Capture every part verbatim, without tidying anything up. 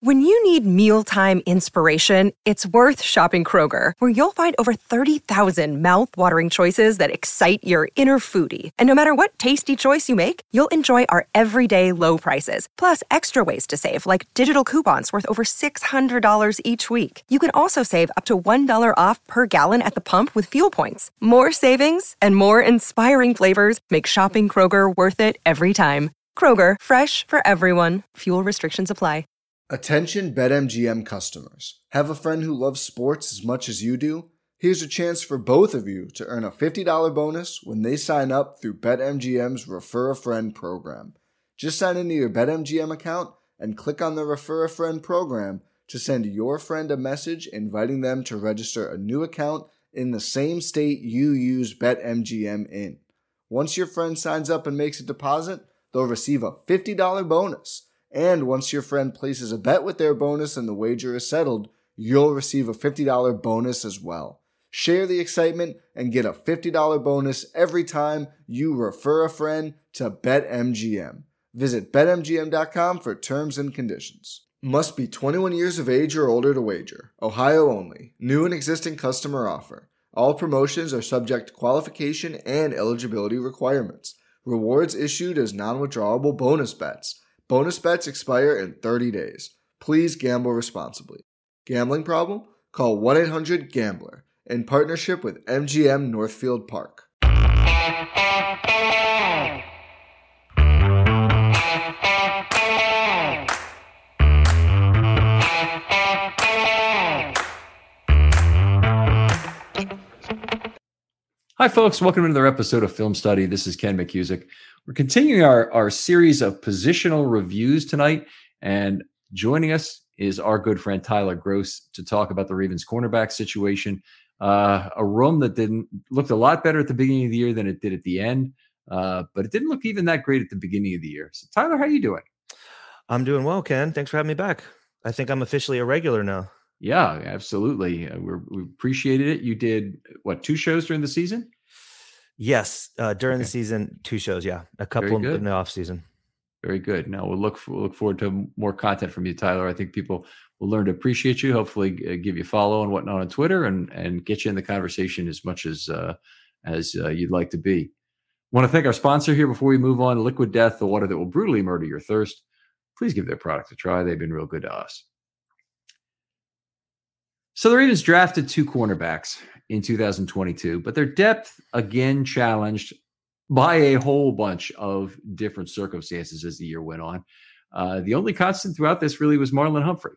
When you need mealtime inspiration, it's worth shopping Kroger, where you'll find over thirty thousand mouth-watering choices that excite your inner foodie. And no matter what tasty choice you make, you'll enjoy our everyday low prices, plus extra ways to save, like digital coupons worth over six hundred dollars each week. You can also save up to one dollar off per gallon at the pump with fuel points. More savings and more inspiring flavors make shopping Kroger worth it every time. Kroger, fresh for everyone. Fuel restrictions apply. Attention BetMGM customers. Have a friend who loves sports as much as you do? Here's a chance for both of you to earn a fifty dollars bonus when they sign up through BetMGM's Refer a Friend program. Just sign into your BetMGM account and click on the Refer a Friend program to send your friend a message inviting them to register a new account in the same state you use BetMGM in. Once your friend signs up and makes a deposit, they'll receive a fifty dollars bonus. And once your friend places a bet with their bonus and the wager is settled, you'll receive a fifty dollars bonus as well. Share the excitement and get a fifty dollars bonus every time you refer a friend to BetMGM. Visit Bet M G M dot com for terms and conditions. Must be twenty-one years of age or older to wager. Ohio only. New and existing customer offer. All promotions are subject to qualification and eligibility requirements. Rewards issued as non-withdrawable bonus bets. Bonus bets expire in thirty days. Please gamble responsibly. Gambling problem? Call one eight hundred gambler in partnership with M G M Northfield Park. Hi, folks. Welcome to another episode of Film Study. This is Ken McCusick. We're continuing our, our series of positional reviews tonight, and joining us is our good friend Tyler Gross to talk about the Ravens cornerback situation. Uh, a room that didn't looked a lot better at the beginning of the year than it did at the end, uh, but it didn't look even that great at the beginning of the year. So, Tyler, how are you doing? I'm doing well, Ken. Thanks for having me back. I think I'm officially a regular now. Yeah, absolutely. Uh, we're, we appreciated it. You did, what, two shows during the season? Yes, uh, during Okay. the season, two shows. Yeah, a couple in the off season. Very good. Now we'll look for, we'll look forward to more content from you, Tyler. I think people will learn to appreciate you. Hopefully, uh, give you a follow and whatnot on Twitter, and and get you in the conversation as much as uh, as uh, you'd like to be. Want to thank our sponsor here before we move on. Liquid Death, the water that will brutally murder your thirst. Please give their product a try. They've been real good to us. So the Ravens drafted two cornerbacks in two thousand twenty-two, but their depth again challenged by a whole bunch of different circumstances as the year went on. Uh, the only constant throughout this really was Marlon Humphrey.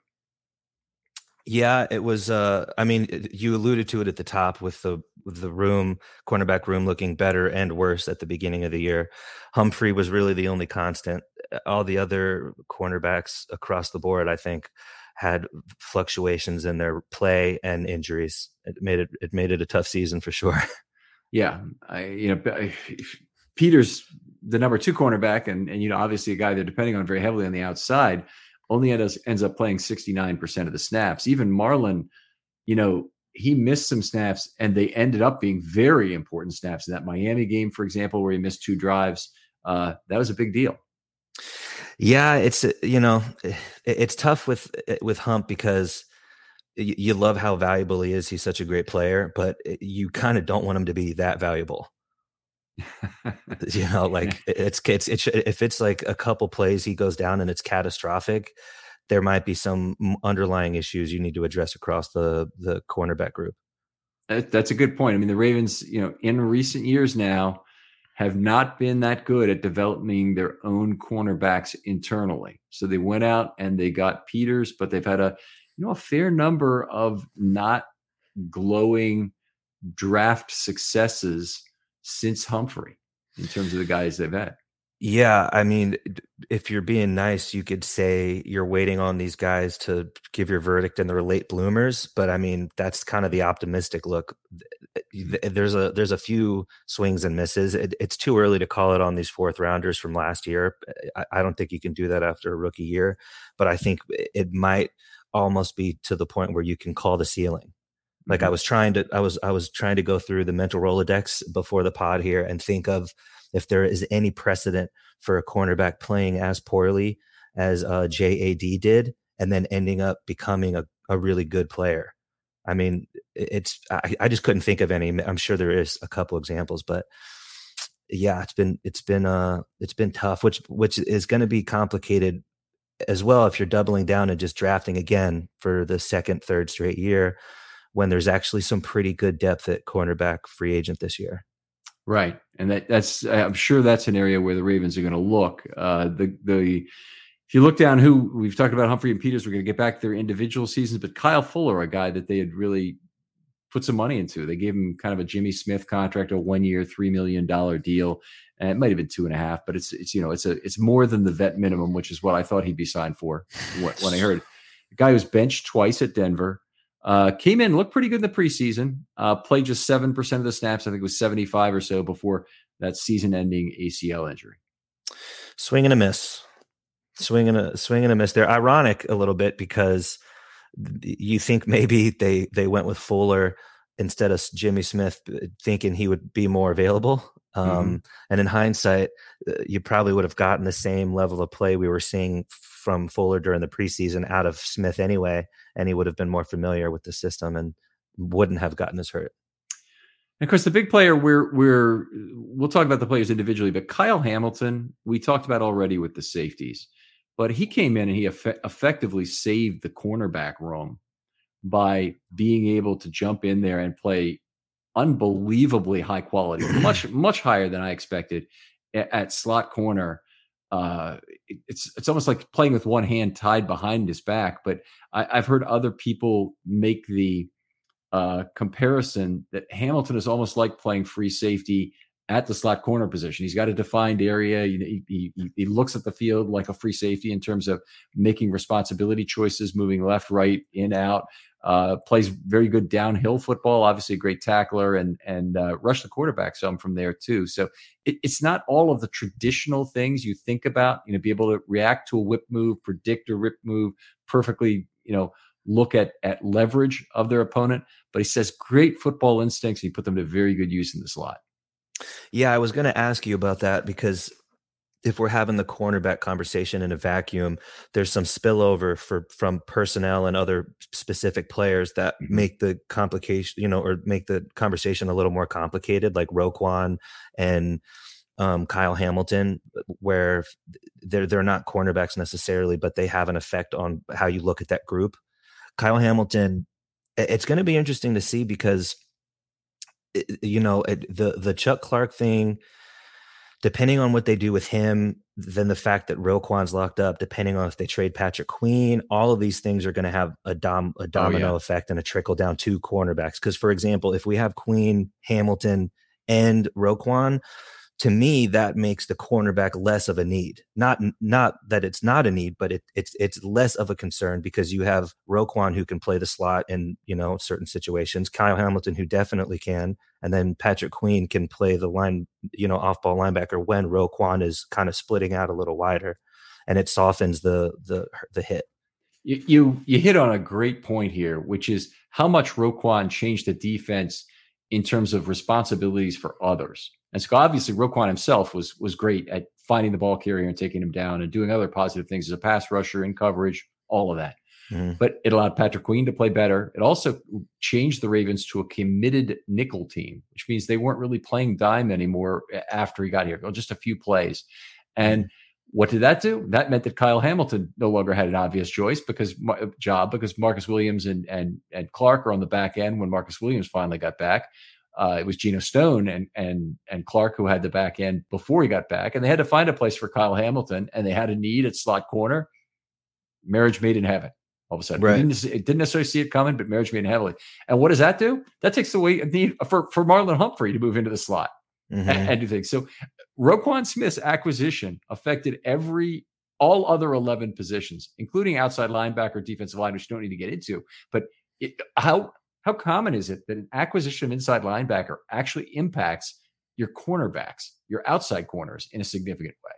Yeah, it was. Uh, I mean, it, you alluded to it at the top with the with the room, cornerback room looking better and worse at the beginning of the year. Humphrey was really the only constant. All the other cornerbacks across the board, I think, had fluctuations in their play and injuries. It made it it made it a tough season for sure. Yeah, I, you know, I, Peters, the number two cornerback, and and you know, obviously a guy they're depending on very heavily on the outside, only ends ends up playing sixty-nine percent of the snaps. Even Marlon, you know, he missed some snaps, and they ended up being very important snaps in that Miami game, for example, where he missed two drives. Uh, that was a big deal. Yeah, it's you know, it's tough with with Hump because you love how valuable he is. He's such a great player, but you kind of don't want him to be that valuable. You know, like it's, it's, it's, if it's like a couple plays, he goes down and it's catastrophic, there might be some underlying issues you need to address across the, the cornerback group. That's a good point. I mean, the Ravens, you know, in recent years now have not been that good at developing their own cornerbacks internally. So they went out and they got Peters, but they've had a, you know, a fair number of not glowing draft successes since Humphrey in terms of the guys they've had. Yeah, I mean, if you're being nice, you could say you're waiting on these guys to give your verdict and they're late bloomers. But I mean, that's kind of the optimistic look. There's a there's a few swings and misses. It, it's too early to call it on these fourth rounders from last year. I, I don't think you can do that after a rookie year. But I think it might almost be to the point where you can call the ceiling. Like I was trying to, I was, I was trying to go through the mental Rolodex before the pod here and think of if there is any precedent for a cornerback playing as poorly as uh, J A D did and then ending up becoming a, a really good player. I mean, it's I, I just couldn't think of any. I'm sure there is a couple examples, but yeah, it's been it's been uh it's been tough, which which is going to be complicated as well if you're doubling down and just drafting again for the second, third straight year, when there's actually some pretty good depth at cornerback free agent this year. Right, and that that's I'm sure that's an area where the Ravens are going to look. Uh, the the If you look down who we've talked about, Humphrey and Peters, we're going to get back to their individual seasons, but Kyle Fuller, a guy that they had really put some money into. They gave him kind of a Jimmy Smith contract, a one-year, three million dollars deal, and it might have been two and a half, but it's it's you know it's a it's more than the vet minimum, which is what I thought he'd be signed for when I heard. The guy was benched twice at Denver, uh, came in, looked pretty good in the preseason, uh, played just seven percent of the snaps. I think it was seventy-five or so before that season-ending A C L injury. Swing and a miss. Swing and a swing and a miss. They're ironic a little bit because you think maybe they they went with Fuller instead of Jimmy Smith, thinking he would be more available. Um, mm-hmm. And in hindsight, you probably would have gotten the same level of play we were seeing from Fuller during the preseason out of Smith anyway, and he would have been more familiar with the system and wouldn't have gotten as hurt. And of course, the big player, we're we're we'll talk about the players individually, but Kyle Hamilton, we talked about already with the safeties. But he came in and he eff- effectively saved the cornerback room by being able to jump in there and play unbelievably high quality, much, much higher than I expected at, at slot corner. Uh, it, it's it's almost like playing with one hand tied behind his back. But I, I've heard other people make the uh, comparison that Hamilton is almost like playing free safety at the slot corner position. He's got a defined area. He, he, he looks at the field like a free safety in terms of making responsibility choices, moving left, right, in, out, uh, plays very good downhill football, obviously a great tackler, and and uh, rush the quarterback some from there too. So it, it's not all of the traditional things you think about, you know, be able to react to a whip move, predict a whip move, perfectly, you know, look at, at leverage of their opponent. But he says great football instincts, and he put them to very good use in the slot. Yeah, I was going to ask you about that because if we're having the cornerback conversation in a vacuum, there's some spillover for from personnel and other specific players that mm-hmm. make the complication, you know, or make the conversation a little more complicated, like Roquan and um, Kyle Hamilton, where they're they're not cornerbacks necessarily, but they have an effect on how you look at that group. Kyle Hamilton, it's going to be interesting to see because you know, the the Chuck Clark thing, depending on what they do with him, then the fact that Roquan's locked up, depending on if they trade Patrick Queen, all of these things are going to have a dom a domino oh, yeah. effect and a trickle down to cornerbacks. Because, for example, if we have Queen, Hamilton, and Roquan, to me, that makes the cornerback less of a need. Not not that it's not a need, but it, it's it's less of a concern because you have Roquan who can play the slot in, you know, certain situations, Kyle Hamilton who definitely can, and then Patrick Queen can play the line, you know, off ball linebacker when Roquan is kind of splitting out a little wider, and it softens the the the hit. You you, you hit on a great point here, which is how much Roquan changed the defense in terms of responsibilities for others. And so obviously Roquan himself was was great at finding the ball carrier and taking him down and doing other positive things as a pass rusher, in coverage, all of that. Mm. But it allowed Patrick Queen to play better. It also changed the Ravens to a committed nickel team, which means they weren't really playing dime anymore after he got here, just a few plays. And what did that do? That meant that Kyle Hamilton no longer had an obvious choice because job because Marcus Williams and and and Clark are on the back end. When Marcus Williams finally got back, uh, it was Geno Stone and and and Clark who had the back end before he got back, and they had to find a place for Kyle Hamilton, and they had a need at slot corner. Marriage made in heaven. All of a sudden, right. didn't, it didn't necessarily see it coming, but marriage made in heavily. And what does that do? That takes away a need for for Marlon Humphrey to move into the slot mm-hmm. and, and do things. So Roquan Smith's acquisition affected every all other eleven positions, including outside linebacker, defensive line, which you don't need to get into. But it, how how common is it that an acquisition of inside linebacker actually impacts your cornerbacks, your outside corners, in a significant way?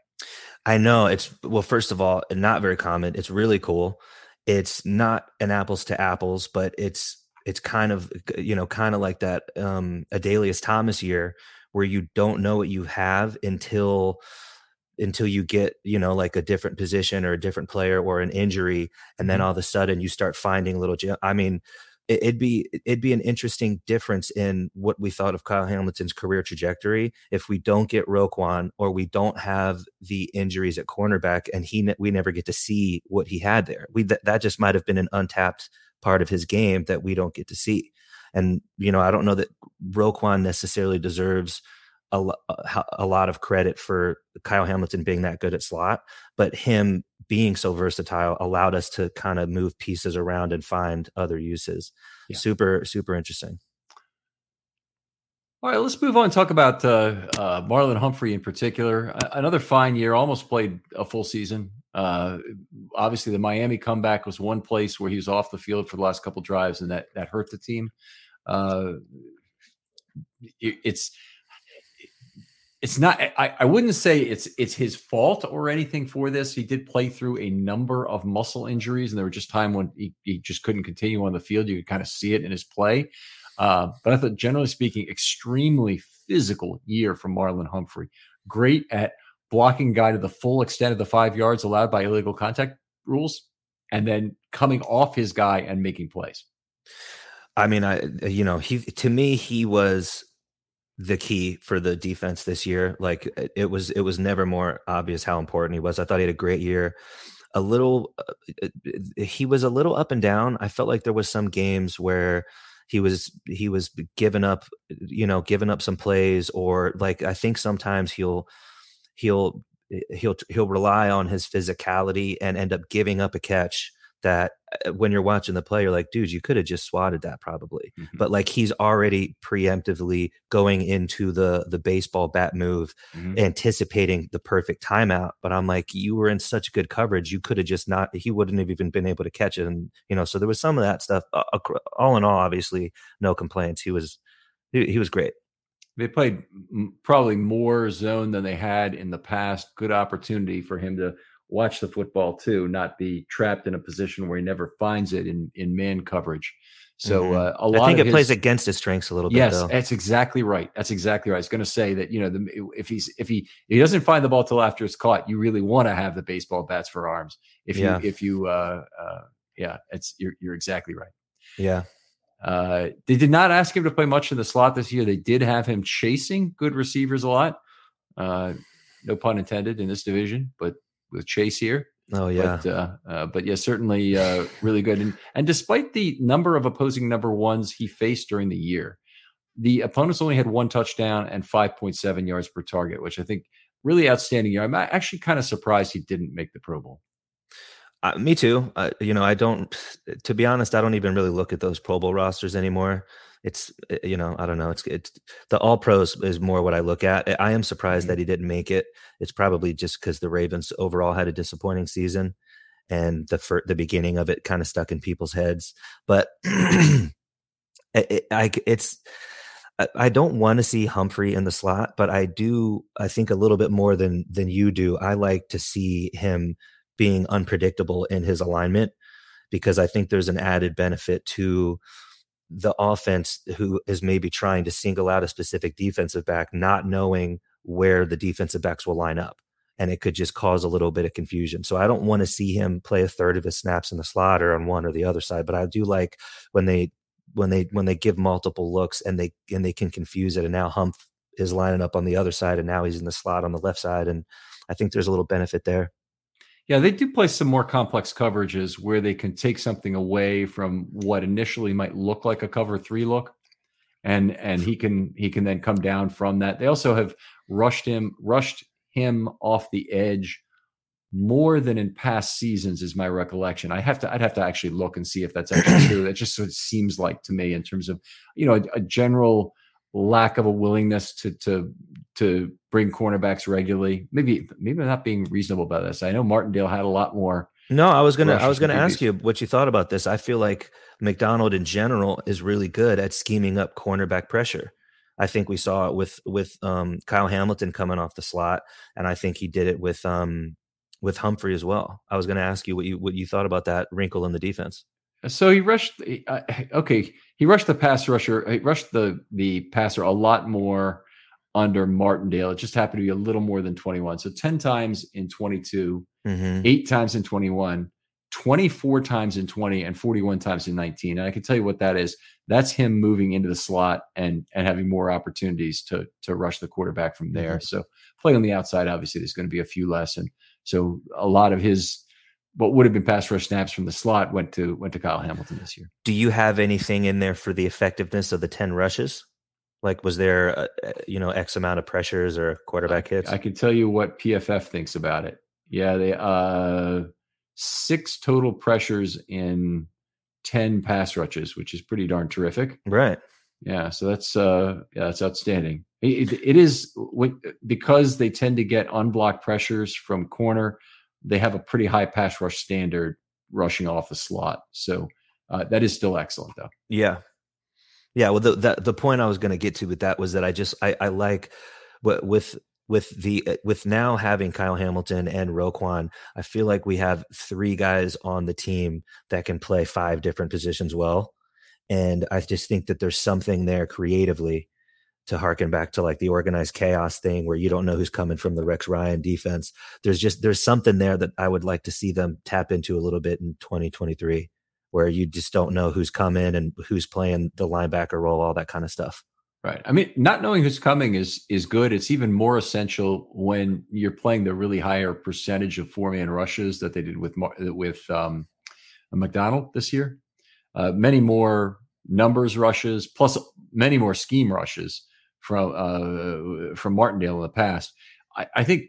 I know it's well. First of all, not very common. It's really cool. It's not an apples to apples, but it's it's kind of you know kind of like that um, Adalius Thomas year, where you don't know what you have until until you get, you know, like a different position or a different player or an injury. And then Mm-hmm. all of a sudden you start finding little, I mean, it, it'd be, it'd be an interesting difference in what we thought of Kyle Hamilton's career trajectory if we don't get Roquan or we don't have the injuries at cornerback and he, we never get to see what he had there. We, that, that just might've been an untapped part of his game that we don't get to see. And, you know, I don't know that Roquan necessarily deserves A, a lot of credit for Kyle Hamilton being that good at slot, but him being so versatile allowed us to kind of move pieces around and find other uses. Yeah. Super, super interesting. All right, let's move on and talk about uh, uh, Marlon Humphrey in particular. Uh, another fine year, almost played a full season. Uh, obviously, the Miami comeback was one place where he was off the field for the last couple drives, and that that hurt the team. Uh, it, it's It's not, I, I wouldn't say it's it's his fault or anything for this. He did play through a number of muscle injuries, and there were just time when he, he just couldn't continue on the field. You could kind of see it in his play. Uh, but I thought, generally speaking, extremely physical year from Marlon Humphrey. Great at blocking guy to the full extent of the five yards allowed by illegal contact rules, and then coming off his guy and making plays. I mean, I you know, he to me, he was the key for the defense this year. Like it was, it was never more obvious how important he was. I thought he had a great year. A little, uh, he was a little up and down. I felt like there was some games where he was, he was giving up, you know, giving up some plays, or like, I think sometimes he'll, he'll, he'll, he'll rely on his physicality and end up giving up a catch that when you're watching the play, you're like, dude, you could have just swatted that probably. Mm-hmm. But like he's already preemptively going into the the baseball bat move, mm-hmm. anticipating the perfect timeout. But I'm like, you were in such good coverage, you could have just not, he wouldn't have even been able to catch it. And, you know, so there was some of that stuff. Uh, all in all, obviously, no complaints. He was, he, he was great. They played probably more zone than they had in the past. Good opportunity for him to watch the football too, not be trapped in a position where he never finds it in, in man coverage. So mm-hmm. uh, a lot I think of it his, plays against his strengths a little bit. Yes, though. That's exactly right. That's exactly right. I was going to say that, you know, the, if he's, if he, if he doesn't find the ball till after it's caught, you really want to have the baseball bats for arms. If you, yeah. if you, uh, uh, yeah, it's, you're, you're exactly right. Yeah. Uh, they did not ask him to play much in the slot this year. They did have him chasing good receivers a lot. Uh, no pun intended in this division, but with Chase here. Oh yeah. But, uh, uh, but yeah, certainly uh, really good. And, and despite the number of opposing number ones he faced during the year, the opponents only had one touchdown and five point seven yards per target, which I think really outstanding year. I'm actually kind of surprised he didn't make the Pro Bowl. Uh, me too. Uh, you know, I don't, to be honest, I don't even really look at those Pro Bowl rosters anymore. It's, you know, I don't know. It's, it's the all pros is more what I look at. I am surprised mm-hmm. that he didn't make it. It's probably just because the Ravens overall had a disappointing season and the, fir- the beginning of it kind of stuck in people's heads, but it, it, I, it's, I don't want to see Humphrey in the slot, but I do, I think a little bit more than, than you do. I like to see him being unpredictable in his alignment, because I think there's an added benefit to the offense who is maybe trying to single out a specific defensive back, not knowing where the defensive backs will line up. And it could just cause a little bit of confusion. So I don't want to see him play a third of his snaps in the slot or on one or the other side, but I do like when they, when they, when they give multiple looks and they, and they can confuse it. And now Humph is lining up on the other side and now he's in the slot on the left side. And I think there's a little benefit there. Yeah, they do play some more complex coverages where they can take something away from what initially might look like a cover three look, and and he can he can then come down from that. They also have rushed him rushed him off the edge more than in past seasons, is my recollection. I have to I'd have to actually look and see if that's actually true. That just what it seems like to me in terms of, you know, a, a general lack of a willingness to to to bring cornerbacks regularly. Maybe maybe I'm not being reasonable about this. I know Martindale had a lot more. No, I was gonna I was gonna ask you what you thought about this. I feel like McDonald in general is really good at scheming up cornerback pressure. I think we saw it with with um, Kyle Hamilton coming off the slot, and I think he did it with um, with Humphrey as well. I was going to ask you what you what you thought about that wrinkle in the defense. So he rushed. Uh, okay, he rushed the pass rusher. He rushed the the passer a lot more under Martindale. It just happened to be a little more than twenty-one. So ten times in twenty-two, Mm-hmm. eight times in twenty-one, twenty-four times in twenty, and forty-one times in nineteen. And I can tell you what that is. That's him moving into the slot and and having more opportunities to to rush the quarterback from there. Mm-hmm. So playing on the outside, obviously, there's going to be a few less. And so a lot of his what would have been pass rush snaps from the slot went to went to Kyle Hamilton this year. Do you have anything in there for the effectiveness of the ten rushes? Like, was there, a, you know, X amount of pressures or quarterback hits? I, I can tell you what P F F thinks about it. Yeah, they uh, six total pressures in ten pass rushes, which is pretty darn terrific. Right. Yeah, so that's uh, yeah, that's outstanding. It, it is because they tend to get unblocked pressures from corner. They have a pretty high pass rush standard rushing off the slot. So uh, that is still excellent, though. Yeah. Yeah, well, the, the the point I was going to get to with that was that I just I, I like what with with the with now having Kyle Hamilton and Roquan, I feel like we have three guys on the team that can play five different positions well, and I just think that there's something there creatively to harken back to like the organized chaos thing where you don't know who's coming from the Rex Ryan defense. There's just there's something there that I would like to see them tap into a little bit in twenty twenty-three. Where you just don't know who's coming and who's playing the linebacker role, all that kind of stuff. Right. I mean, not knowing who's coming is is good. It's even more essential when you're playing the really higher percentage of four-man rushes that they did with with um, McDonald this year. Uh, many more numbers rushes, plus many more scheme rushes from uh, from Martindale in the past. I, I think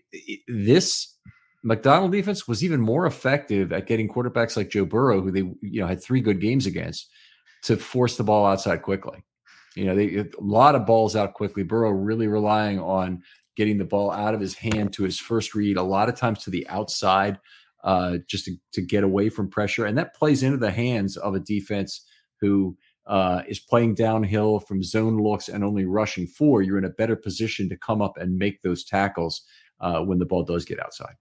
this McDonald defense was even more effective at getting quarterbacks like Joe Burrow, who they you know had three good games against, to force the ball outside quickly. You know, they a lot of balls out quickly. Burrow really relying on getting the ball out of his hand to his first read, a lot of times to the outside, uh, just to, to get away from pressure. And that plays into the hands of a defense who uh, is playing downhill from zone looks and only rushing four. You're in a better position to come up and make those tackles uh, when the ball does get outside.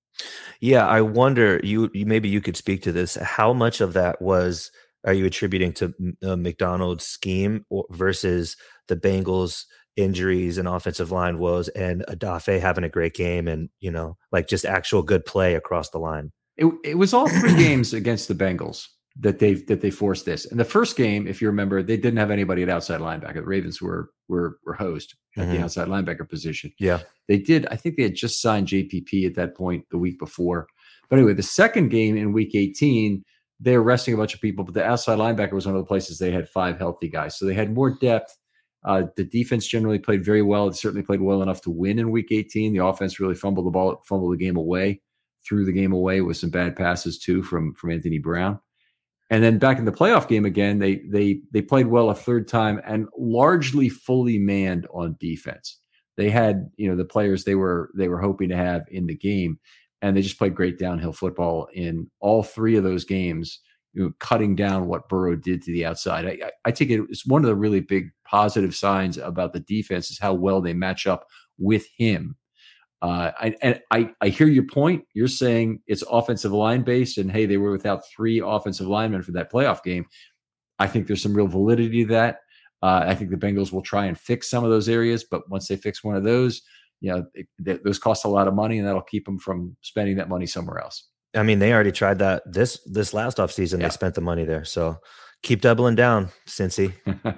Yeah, I wonder, you, you maybe you could speak to this. How much of that was are you attributing to uh, McDonald's scheme or, versus the Bengals' injuries and offensive line woes and Adafe having a great game and, you know, like just actual good play across the line? It, it was all three games against the Bengals that they that they forced this. And the first game, if you remember, they didn't have anybody at outside linebacker. The Ravens were were were host at mm-hmm. the outside linebacker position. Yeah, they did. I think they had just signed J P P at that point the week before. But anyway, the second game in week eighteen, they were resting a bunch of people, but the outside linebacker was one of the places they had five healthy guys. So they had more depth. Uh, the defense generally played very well. It certainly played well enough to win in week eighteen. The offense really fumbled the ball, fumbled the game away, threw the game away with some bad passes too from, from Anthony Brown. And then back in the playoff game again, they they they played well a third time and largely fully manned on defense. They had, you know, the players they were they were hoping to have in the game. And they just played great downhill football in all three of those games, you know, cutting down what Burrow did to the outside. I, I, I take it it's one of the really big positive signs about the defense is how well they match up with him. Uh, I, and I, I hear your point. You're saying it's offensive line based, and hey, they were without three offensive linemen for that playoff game. I think there's some real validity to that. Uh, I think the Bengals will try and fix some of those areas, but once they fix one of those, you know, it, it, those cost a lot of money, and that'll keep them from spending that money somewhere else. I mean, they already tried that this this last offseason. Yeah. They spent the money there. So keep doubling down, Cincy.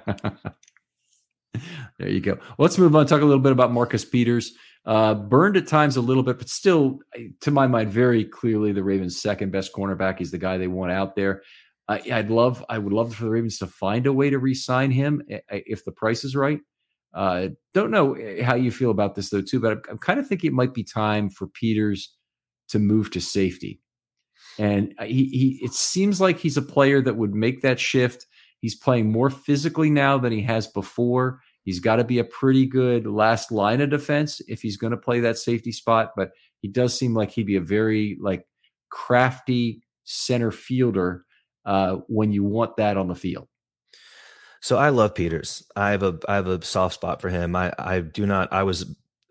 There you go. Well, let's move on. Talk a little bit about Marcus Peters. Uh, burned at times a little bit, but still, to my mind, very clearly the Ravens' second best cornerback. He's the guy they want out there. Uh, I'd love, I would love for the Ravens to find a way to re-sign him if the price is right. Uh, don't know how you feel about this though, too, but I'm, I'm kind of thinking it might be time for Peters to move to safety. And he, he, it seems like he's a player that would make that shift. He's playing more physically now than he has before. He's got to be a pretty good last line of defense if he's going to play that safety spot. But he does seem like he'd be a very like crafty center fielder uh, when you want that on the field. So I love Peters. I have a I have a soft spot for him. I I do not. I was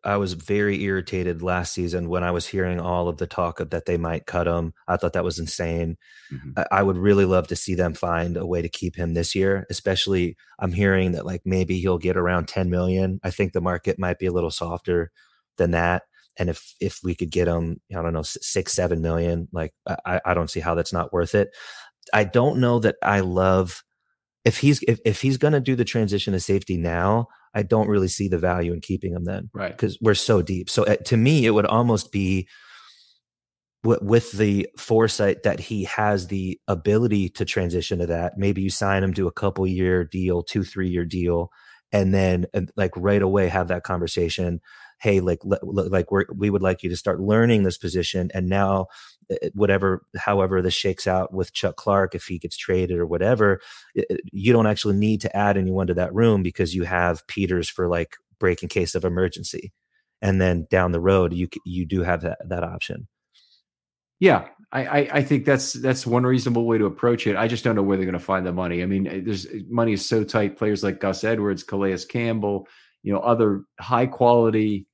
I was very irritated last season when I was hearing all of the talk of that they might cut him. I thought that was insane. Mm-hmm. I, I would really love to see them find a way to keep him this year, especially I'm hearing that like maybe he'll get around ten million. I think the market might be a little softer than that. And if, if we could get him, I don't know, six, seven million, like I, I don't see how that's not worth it. I don't know that I love if he's, if, if he's going to do the transition to safety now, I don't really see the value in keeping him then. Right. Because we're so deep. So uh, to me, it would almost be w- with the foresight that he has the ability to transition to that. Maybe you sign him to a couple year deal, two, three year deal, and then uh, like right away have that conversation. Hey, like, like we're, we would like you to start learning this position. And now whatever, however this shakes out with Chuck Clark, if he gets traded or whatever, you don't actually need to add anyone to that room because you have Peters for like break in case of emergency. And then down the road, you, you do have that, that option. Yeah. I, I, I think that's, that's one reasonable way to approach it. I just don't know where they're going to find the money. I mean, there's money is so tight. Players like Gus Edwards, Calais Campbell, you know, other high quality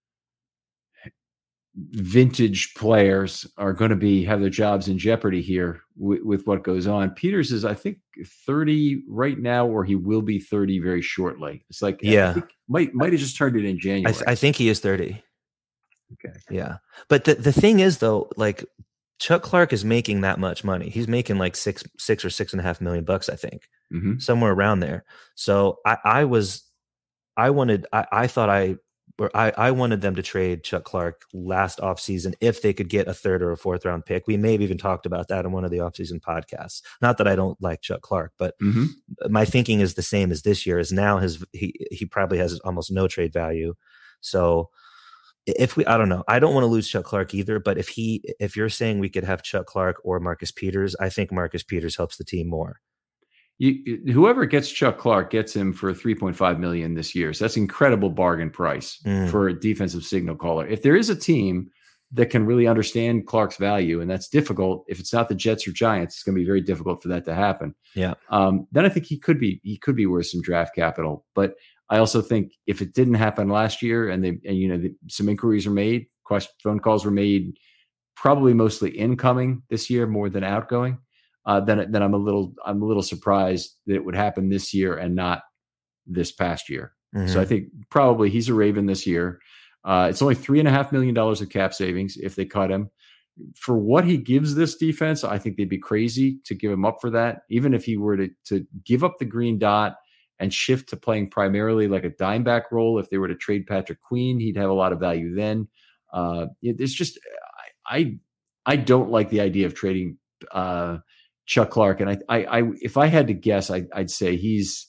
vintage players are going to be have their jobs in jeopardy here with, with what goes on. Peters is, I think, thirty right now, or he will be thirty very shortly. It's like, yeah, I think might might have just turned it in January. I, th- I think he is thirty. Okay, yeah, but the the thing is though, like Chuck Clark is making that much money. He's making like six six or six and a half million bucks, I think, mm-hmm. somewhere around there. So I, I was, I wanted, I, I thought I. I, I wanted them to trade Chuck Clark last offseason if they could get a third or a fourth round pick. We may have even talked about that in one of the offseason podcasts. Not that I don't like Chuck Clark, but mm-hmm. my thinking is the same as this year. Is now his he he probably has almost no trade value. So if we, I don't know, I don't want to lose Chuck Clark either. But if he, if you're saying we could have Chuck Clark or Marcus Peters, I think Marcus Peters helps the team more. You, whoever gets Chuck Clark gets him for three point five million dollars this year. So that's an incredible bargain price mm. for a defensive signal caller. If there is a team that can really understand Clark's value, and that's difficult, if it's not the Jets or Giants, it's going to be very difficult for that to happen. Yeah. Um, then I think he could be, he could be worth some draft capital. But I also think if it didn't happen last year and they, and you know, the, some inquiries were made, question, phone calls were made, probably mostly incoming this year more than outgoing. Uh, then, then I'm a little, I'm a little surprised that it would happen this year and not this past year. Mm-hmm. So I think probably he's a Raven this year. Uh, it's only three and a half million dollars of cap savings if they cut him. For what he gives this defense, I think they'd be crazy to give him up for that. Even if he were to to give up the green dot and shift to playing primarily like a dime back role, if they were to trade Patrick Queen, he'd have a lot of value then. Uh, it, it's just I, I I don't like the idea of trading. Uh, Chuck Clark. And I, I, I, if I had to guess, I, I'd say he's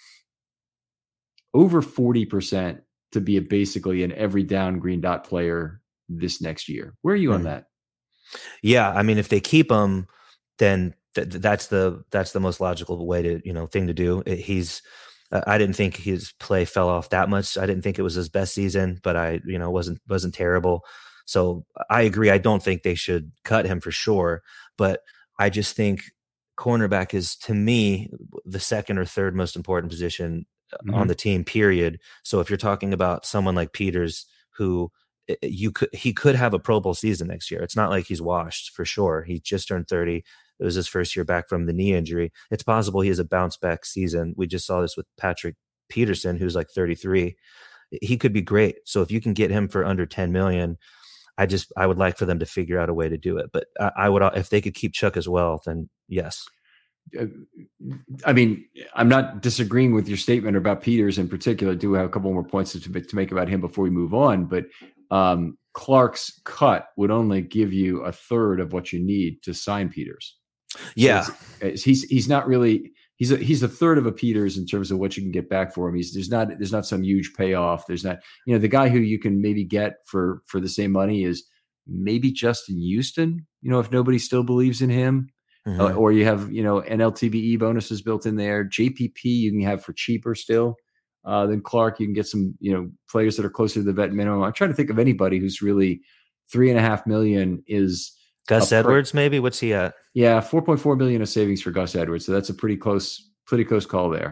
over forty percent to be a basically an every down green dot player this next year. Where are you mm-hmm. on that? Yeah. I mean, if they keep him, then th- that's the, that's the most logical way to, you know, thing to do. It, he's, uh, I didn't think his play fell off that much. I didn't think it was his best season, but I, you know, wasn't, wasn't terrible. So I agree. I don't think they should cut him for sure, but I just think cornerback is, to me, the second or third most important position mm-hmm. on the team, period. So if you're talking about someone like Peters, who you could, he could have a Pro Bowl season next year. It's not like he's washed for sure. He just turned thirty. It was his first year back from the knee injury. It's possible he has a bounce back season. We just saw this with Patrick Peterson, who's like thirty-three. He could be great. So if you can get him for under ten million, I just, I would like for them to figure out a way to do it. But I, I would, if they could keep Chuck as well, then yes. I mean, I'm not disagreeing with your statement about Peters in particular. I do have a couple more points to make, to make about him before we move on. But um, Clark's cut would only give you a third of what you need to sign Peters. Yeah. So it's, it's, he's, he's not really, he's a, he's a third of a Peters in terms of what you can get back for him. He's, there's not, there's not some huge payoff. There's not, you know, the guy who you can maybe get for, for the same money is maybe Justin Houston, you know, if nobody still believes in him. Mm-hmm. Uh, or you have, you know, N L T B E bonuses built in there. J P P you can have for cheaper still uh, than Clark. You can get some, you know, players that are closer to the vet minimum. I'm trying to think of anybody who's really three and a half million is Gus Edwards. Per- maybe what's he at? Yeah, four point four million of savings for Gus Edwards. So that's a pretty close, pretty close call there.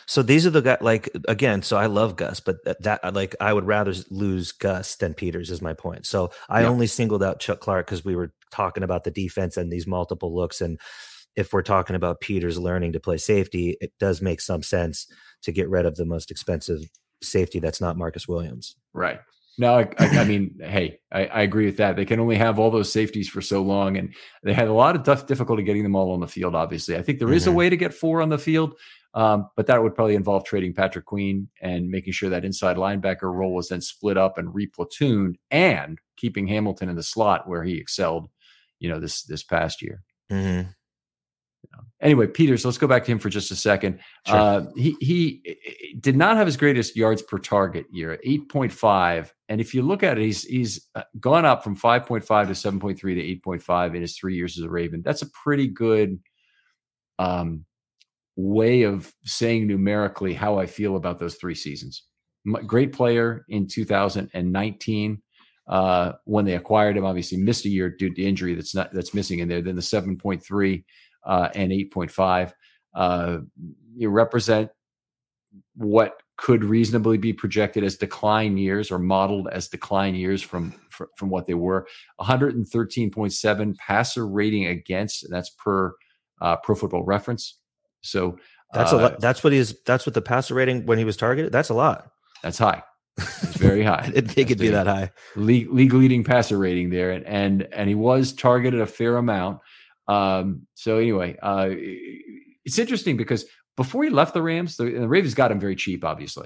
So these are the guys, like, again, so I love Gus, but that, that like I would rather lose Gus than Peters is my point. So I yeah. only singled out Chuck Clark because we were talking about the defense and these multiple looks. And if we're talking about Peters learning to play safety, it does make some sense to get rid of the most expensive safety that's not Marcus Williams. Right. No, I, I, I mean, hey, I, I agree with that. They can only have all those safeties for so long, and they had a lot of tough difficulty getting them all on the field, obviously. I think there mm-hmm. is a way to get four on the field, um, but that would probably involve trading Patrick Queen and making sure that inside linebacker role was then split up and replatooned, and keeping Hamilton in the slot where he excelled, you know, this this past year. Mm-hmm. Anyway, Peters, let's go back to him for just a second. Sure. Uh, he he did not have his greatest yards per target year, eight point five. And if you look at it, he's he's gone up from five point five to seven point three to eight point five in his three years as a Raven. That's a pretty good um, way of saying numerically how I feel about those three seasons. Great player in two thousand nineteen. Uh, when they acquired him, obviously missed a year due to injury that's not that's missing in there. Then the seven point three. Uh, and eight point five, uh, you represent what could reasonably be projected as decline years or modeled as decline years from, from, from what they were. one thirteen point seven passer rating against, and that's per uh, Pro Football Reference. So that's uh, a lot. That's what he's, that's what the passer rating when he was targeted. That's a lot. That's high. It's very high. I didn't think it'd be that high. League, league leading passer rating there. And, and, and he was targeted a fair amount. Um, so anyway, uh, it's interesting because before he left the Rams, the, the Ravens got him very cheap, obviously.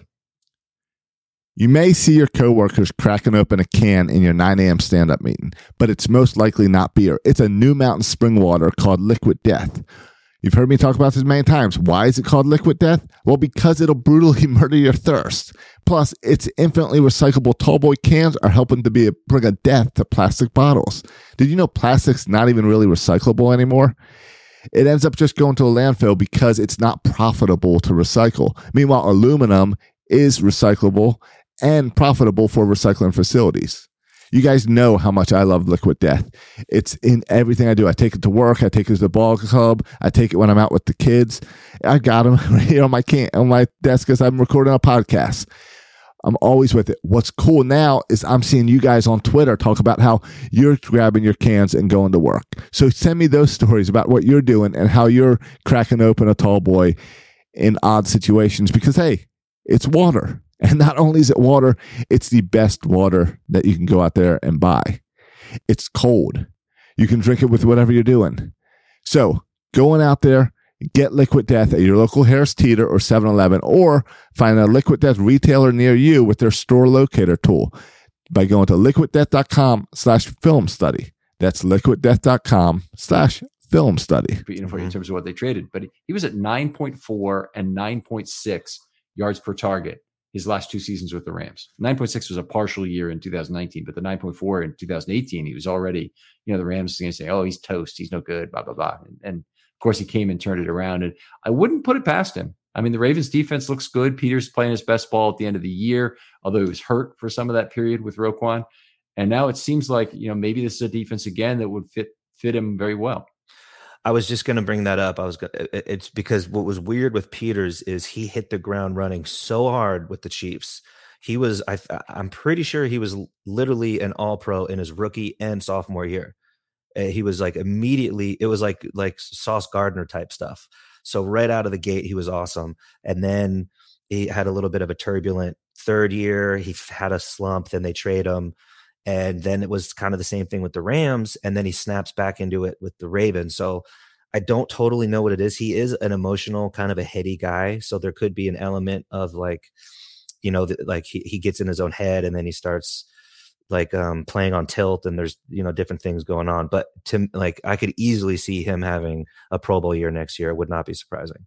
You may see your coworkers cracking open a can in your nine a.m. stand-up meeting, but it's most likely not beer. It's a New Mountain spring water called Liquid Death. You've heard me talk about this many times. Why is it called Liquid Death? Well, because it'll brutally murder your thirst. Plus, its infinitely recyclable tallboy cans are helping to be a, bring a death to plastic bottles. Did you know plastic's not even really recyclable anymore? It ends up just going to a landfill because it's not profitable to recycle. Meanwhile, aluminum is recyclable and profitable for recycling facilities. You guys know how much I love Liquid Death. It's in everything I do. I take it to work. I take it to the ball club. I take it when I'm out with the kids. I got them right here on my can on my desk as I'm recording a podcast. I'm always with it. What's cool now is I'm seeing you guys on Twitter talk about how you're grabbing your cans and going to work. So send me those stories about what you're doing and how you're cracking open a tall boy in odd situations because, hey, it's water. And not only is it water, it's the best water that you can go out there and buy. It's cold. You can drink it with whatever you're doing. So going out there, get Liquid Death at your local Harris Teeter or seven eleven, or find a Liquid Death retailer near you with their store locator tool by going to liquiddeath.com slash film study. That's liquiddeath.com slash film study. You know, for in terms of what they traded, but he, he was at nine point four and nine point six yards per target his last two seasons with the Rams. nine point six was a partial year in two thousand nineteen, but the nine point four in two thousand eighteen, he was already, you know, the Rams going to say, oh, he's toast. He's no good, blah, blah, blah. And, and of course, he came and turned it around. And I wouldn't put it past him. I mean, the Ravens defense looks good. Peters playing his best ball at the end of the year, although he was hurt for some of that period with Roquan. And now it seems like, you know, maybe this is a defense again that would fit fit him very well. I was just going to bring that up. I was. It's because what was weird with Peters is he hit the ground running so hard with the Chiefs. He was, I, I'm pretty sure he was literally an all-pro in his rookie and sophomore year. He was like immediately, it was like like Sauce Gardner type stuff. So right out of the gate, he was awesome. And then he had a little bit of a turbulent third year. He had a slump. Then they trade him. And then it was kind of the same thing with the Rams. And then he snaps back into it with the Ravens. So I don't totally know what it is. He is an emotional, kind of a heady guy. So there could be an element of like, you know, like he, he gets in his own head and then he starts like um, playing on tilt and there's, you know, different things going on. But to like, I could easily see him having a Pro Bowl year next year. It would not be surprising.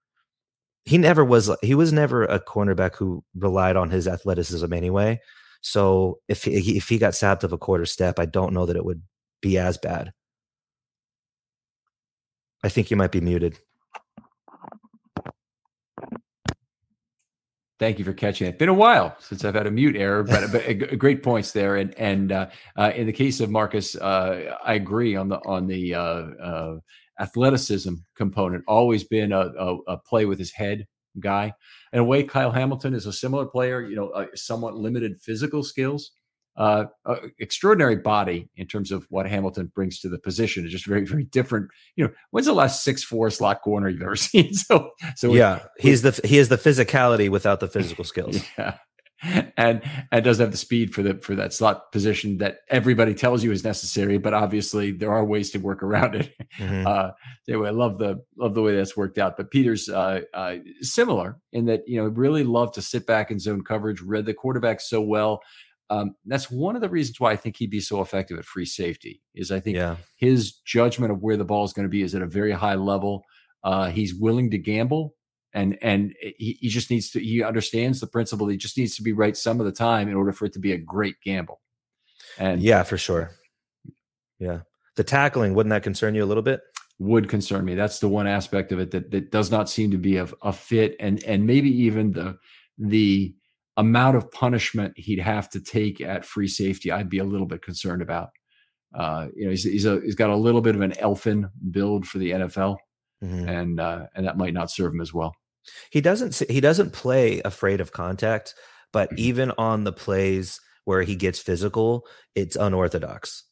He never was, he was never a cornerback who relied on his athleticism anyway. So if he, if he got sapped of a quarter step, I don't know that it would be as bad. I think you might be muted. Thank you for catching it. Been a while since I've had a mute error, but, but a, a great points there. And and uh, uh, in the case of Marcus, uh, I agree on the on the uh, uh, athleticism component. Always been a, a, a play with his head guy. In a way, Kyle Hamilton is a similar player, you know, uh, somewhat limited physical skills, uh, uh, extraordinary body in terms of what Hamilton brings to the position. It's just very, very different. You know, when's the last six four slot corner you've ever seen? So, so yeah, with, he's the he has the physicality without the physical skills. Yeah. And and doesn't have the speed for the for that slot position that everybody tells you is necessary, but obviously there are ways to work around it. Mm-hmm. Uh, anyway, I love the love the way that's worked out. But Peters uh, uh, similar in that, you know, really loved to sit back in zone coverage, read the quarterback so well. Um, that's one of the reasons why I think he'd be so effective at free safety. Is I think yeah. his judgment of where the ball is going to be is at a very high level. Uh, he's willing to gamble. And and he, he just needs to, he understands the principle. He just needs to be right some of the time in order for it to be a great gamble. And yeah, for sure. Yeah. The tackling, wouldn't that concern you a little bit? Would concern me. That's the one aspect of it that, that does not seem to be a, a fit. And and maybe even the the amount of punishment he'd have to take at free safety, I'd be a little bit concerned about. Uh, you know, he's he's, a, he's got a little bit of an elfin build for the N F L. Mm-hmm. And uh, and that might not serve him as well. He doesn't he doesn't play afraid of contact, but mm-hmm. even on the plays where he gets physical, it's unorthodox.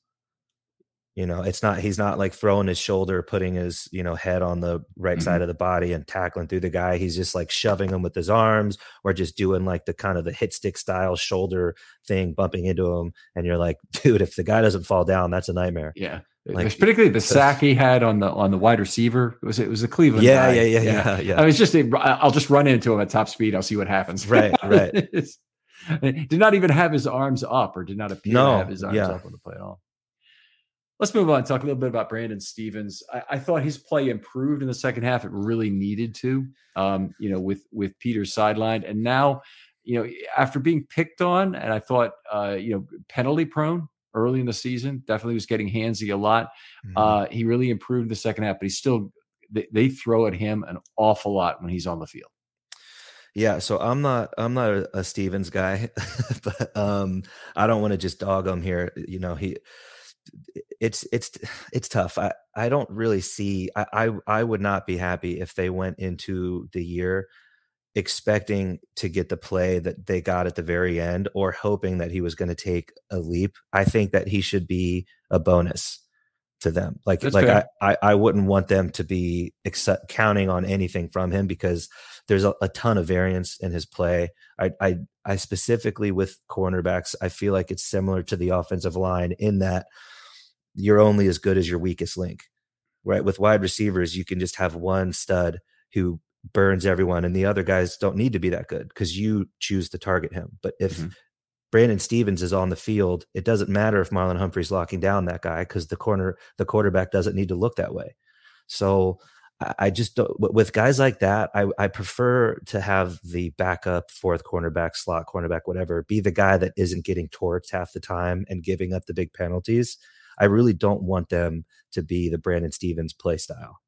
You know, it's not he's not like throwing his shoulder, putting his, you know, head on the right mm-hmm. side of the body and tackling through the guy. He's just like shoving him with his arms or just doing like the kind of the hit stick style shoulder thing, bumping into him. And you're like, dude, if the guy doesn't fall down, that's a nightmare. Yeah. Like, particularly the sack he had on the on the wide receiver. It was it was a Cleveland yeah, guy. Yeah, yeah, yeah, yeah, yeah. I was just I'll just run into him at top speed. I'll see what happens. Right, right. Did not even have his arms up, or did not appear no, to have his arms yeah. up on the play at all. Let's move on. Talk a little bit about Brandon Stephens. I, I thought his play improved in the second half. It really needed to, um, you know, with with Peters sidelined, and now, you know, after being picked on, and I thought, uh, you know, penalty prone early in the season, definitely was getting handsy a lot. Mm-hmm. Uh, he really improved in the second half, but he's still, they, they throw at him an awful lot when he's on the field. Yeah. So I'm not, I'm not a, a Stephens guy, but um, I don't want to just dog him here. You know, he, it's, it's, it's tough. I, I don't really see, I, I, I would not be happy if they went into the year expecting to get the play that they got at the very end or hoping that he was going to take a leap. I think that he should be a bonus to them. Like, That's like I, I, I wouldn't want them to be accept, counting on anything from him because there's a, a ton of variance in his play. I, I, I specifically with cornerbacks, I feel like it's similar to the offensive line in that you're only as good as your weakest link, right? With wide receivers, you can just have one stud who burns everyone and the other guys don't need to be that good because you choose to target him. But if mm-hmm. Brandon Stephens is on the field, it doesn't matter if Marlon Humphrey's locking down that guy because the corner, the quarterback doesn't need to look that way. So I, I just don't, with guys like that, I, I prefer to have the backup fourth cornerback, slot cornerback, whatever, be the guy that isn't getting torched half the time and giving up the big penalties. I really don't want them to be the Brandon Stephens play style.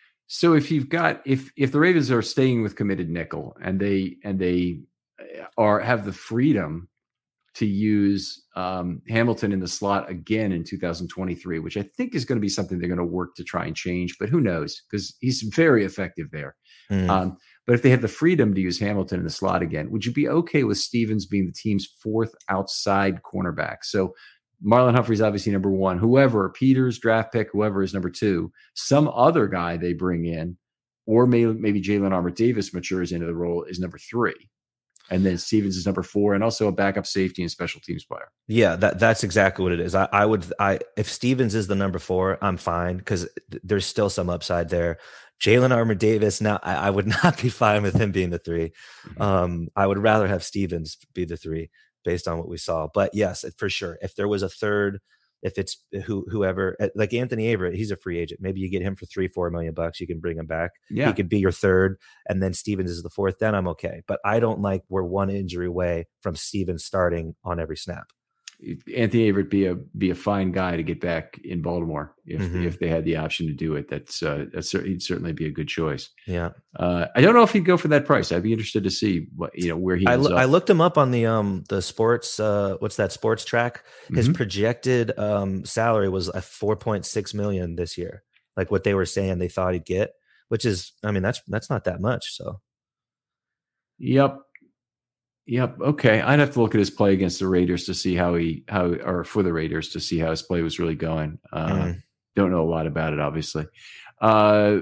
So if you've got if if the Ravens are staying with committed nickel and they and they are have the freedom to use um, Hamilton in the slot again in two thousand twenty-three, which I think is going to be something they're going to work to try and change, but who knows? Because he's very effective there. Mm. Um, but if they have the freedom to use Hamilton in the slot again, would you be okay with Stephens being the team's fourth outside cornerback? So Marlon Humphrey's obviously number one. Whoever, Peters, draft pick, whoever is number two. Some other guy they bring in, or maybe, maybe Jalen Armour-Davis matures into the role, is number three. And then Stephens is number four, and also a backup safety and special teams player. Yeah, that that's exactly what it is. I, I would, I if Stephens is the number four, I'm fine because th- there's still some upside there. Jalen Armour-Davis, now I, I would not be fine with him being the three. Mm-hmm. Um, I would rather have Stephens be the three, based on what we saw. But yes, for sure. If there was a third, if it's who, whoever, like Anthony Averett, he's a free agent. Maybe you get him for three, four million bucks. You can bring him back. Yeah. He could be your third. And then Stephens is the fourth. Then I'm okay. But I don't like we're one injury away from Stephens starting on every snap. Anthony Averett be a be a fine guy to get back in Baltimore if mm-hmm. if they had the option to do it. That's uh, that's he'd certainly be a good choice. Yeah, uh, I don't know if he'd go for that price. I'd be interested to see what you know where he. I, ends lo- up. I looked him up on the um the sports uh what's that sports track. His mm-hmm. projected um salary was a four point six million this year. Like what they were saying they thought he'd get, which is I mean that's that's not that much. So Yep. Yep. Okay. I'd have to look at his play against the Raiders to see how he, how, or for the Raiders to see how his play was really going. Uh, Mm. Don't know a lot about it, obviously. Uh,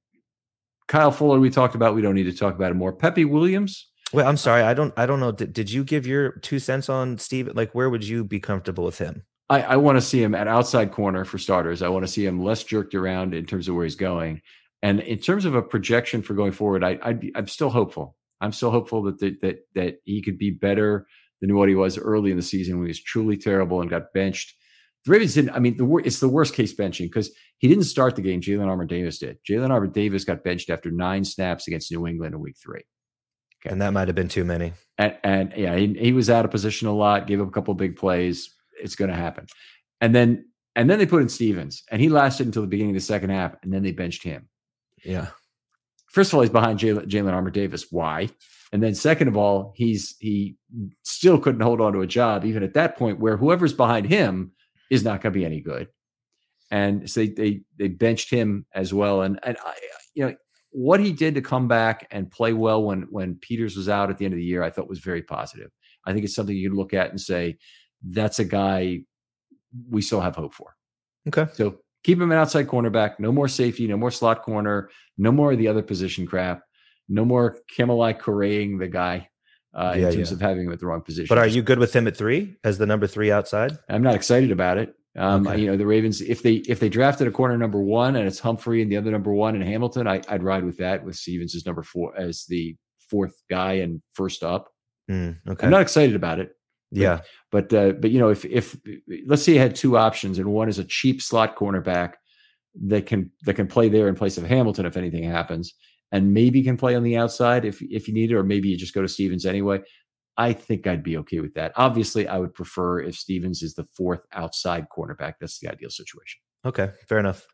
Kyle Fuller, we talked about. We don't need to talk about it more. Pepe Williams. Well, I'm sorry. I don't, I don't know. Did, did you give your two cents on Steve? Like, where would you be comfortable with him? I, I want to see him at outside corner for starters. I want to see him less jerked around in terms of where he's going. And in terms of a projection for going forward, I, I'd be, I'm still hopeful. I'm still hopeful that, the, that that he could be better than what he was early in the season when he was truly terrible and got benched. The Ravens didn't. I mean, the it's the worst case benching because he didn't start the game. Jalen Armour-Davis did. Jalen Armour-Davis got benched after nine snaps against New England in week three. Okay. And that might have been too many. And, and yeah, he, he was out of position a lot, gave up a couple of big plays. It's going to happen. And then and then they put in Stevens, and he lasted until the beginning of the second half, and then they benched him. Yeah. First of all, he's behind Jalen, Jalen Armour-Davis. Why? And then second of all, he's he still couldn't hold on to a job even at that point where whoever's behind him is not going to be any good. And so they, they they benched him as well. And and I, you know what he did to come back and play well when when Peters was out at the end of the year, I thought was very positive. I think it's something you can look at and say that's a guy we still have hope for. Okay, so keep him an outside cornerback. No more safety. No more slot corner. No more of the other position crap. No more Kemalai Correaing the guy uh, yeah, in terms yeah. of having him at the wrong position. But are you good with him at three as the number three outside? I'm not excited about it. Um, Okay. You know, the Ravens, if they if they drafted a corner number one and it's Humphrey and the other number one and Hamilton, I, I'd ride with that with Stevens as number four as the fourth guy and first up. Mm, okay. I'm not excited about it. But, yeah. But uh, but you know, if if let's say you had two options and one is a cheap slot cornerback that can that can play there in place of Hamilton if anything happens, and maybe can play on the outside if if you need it, or maybe you just go to Stevens anyway. I think I'd be okay with that. Obviously, I would prefer if Stevens is the fourth outside cornerback. That's the ideal situation. Okay, fair enough.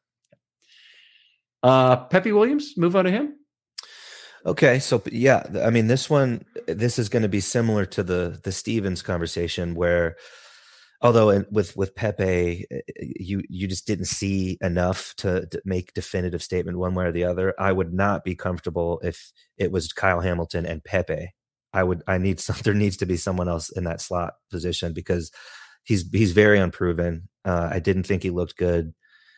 Uh, Pepe Williams, move on to him. Okay, so yeah, I mean, this one, this is going to be similar to the the Stevens conversation, where although in, with with Pepe, you you just didn't see enough to, to make definitive statement one way or the other. I would not be comfortable if it was Kyle Hamilton and Pepe. I would I need some. There needs to be someone else in that slot position because he's he's very unproven. Uh, I didn't think he looked good,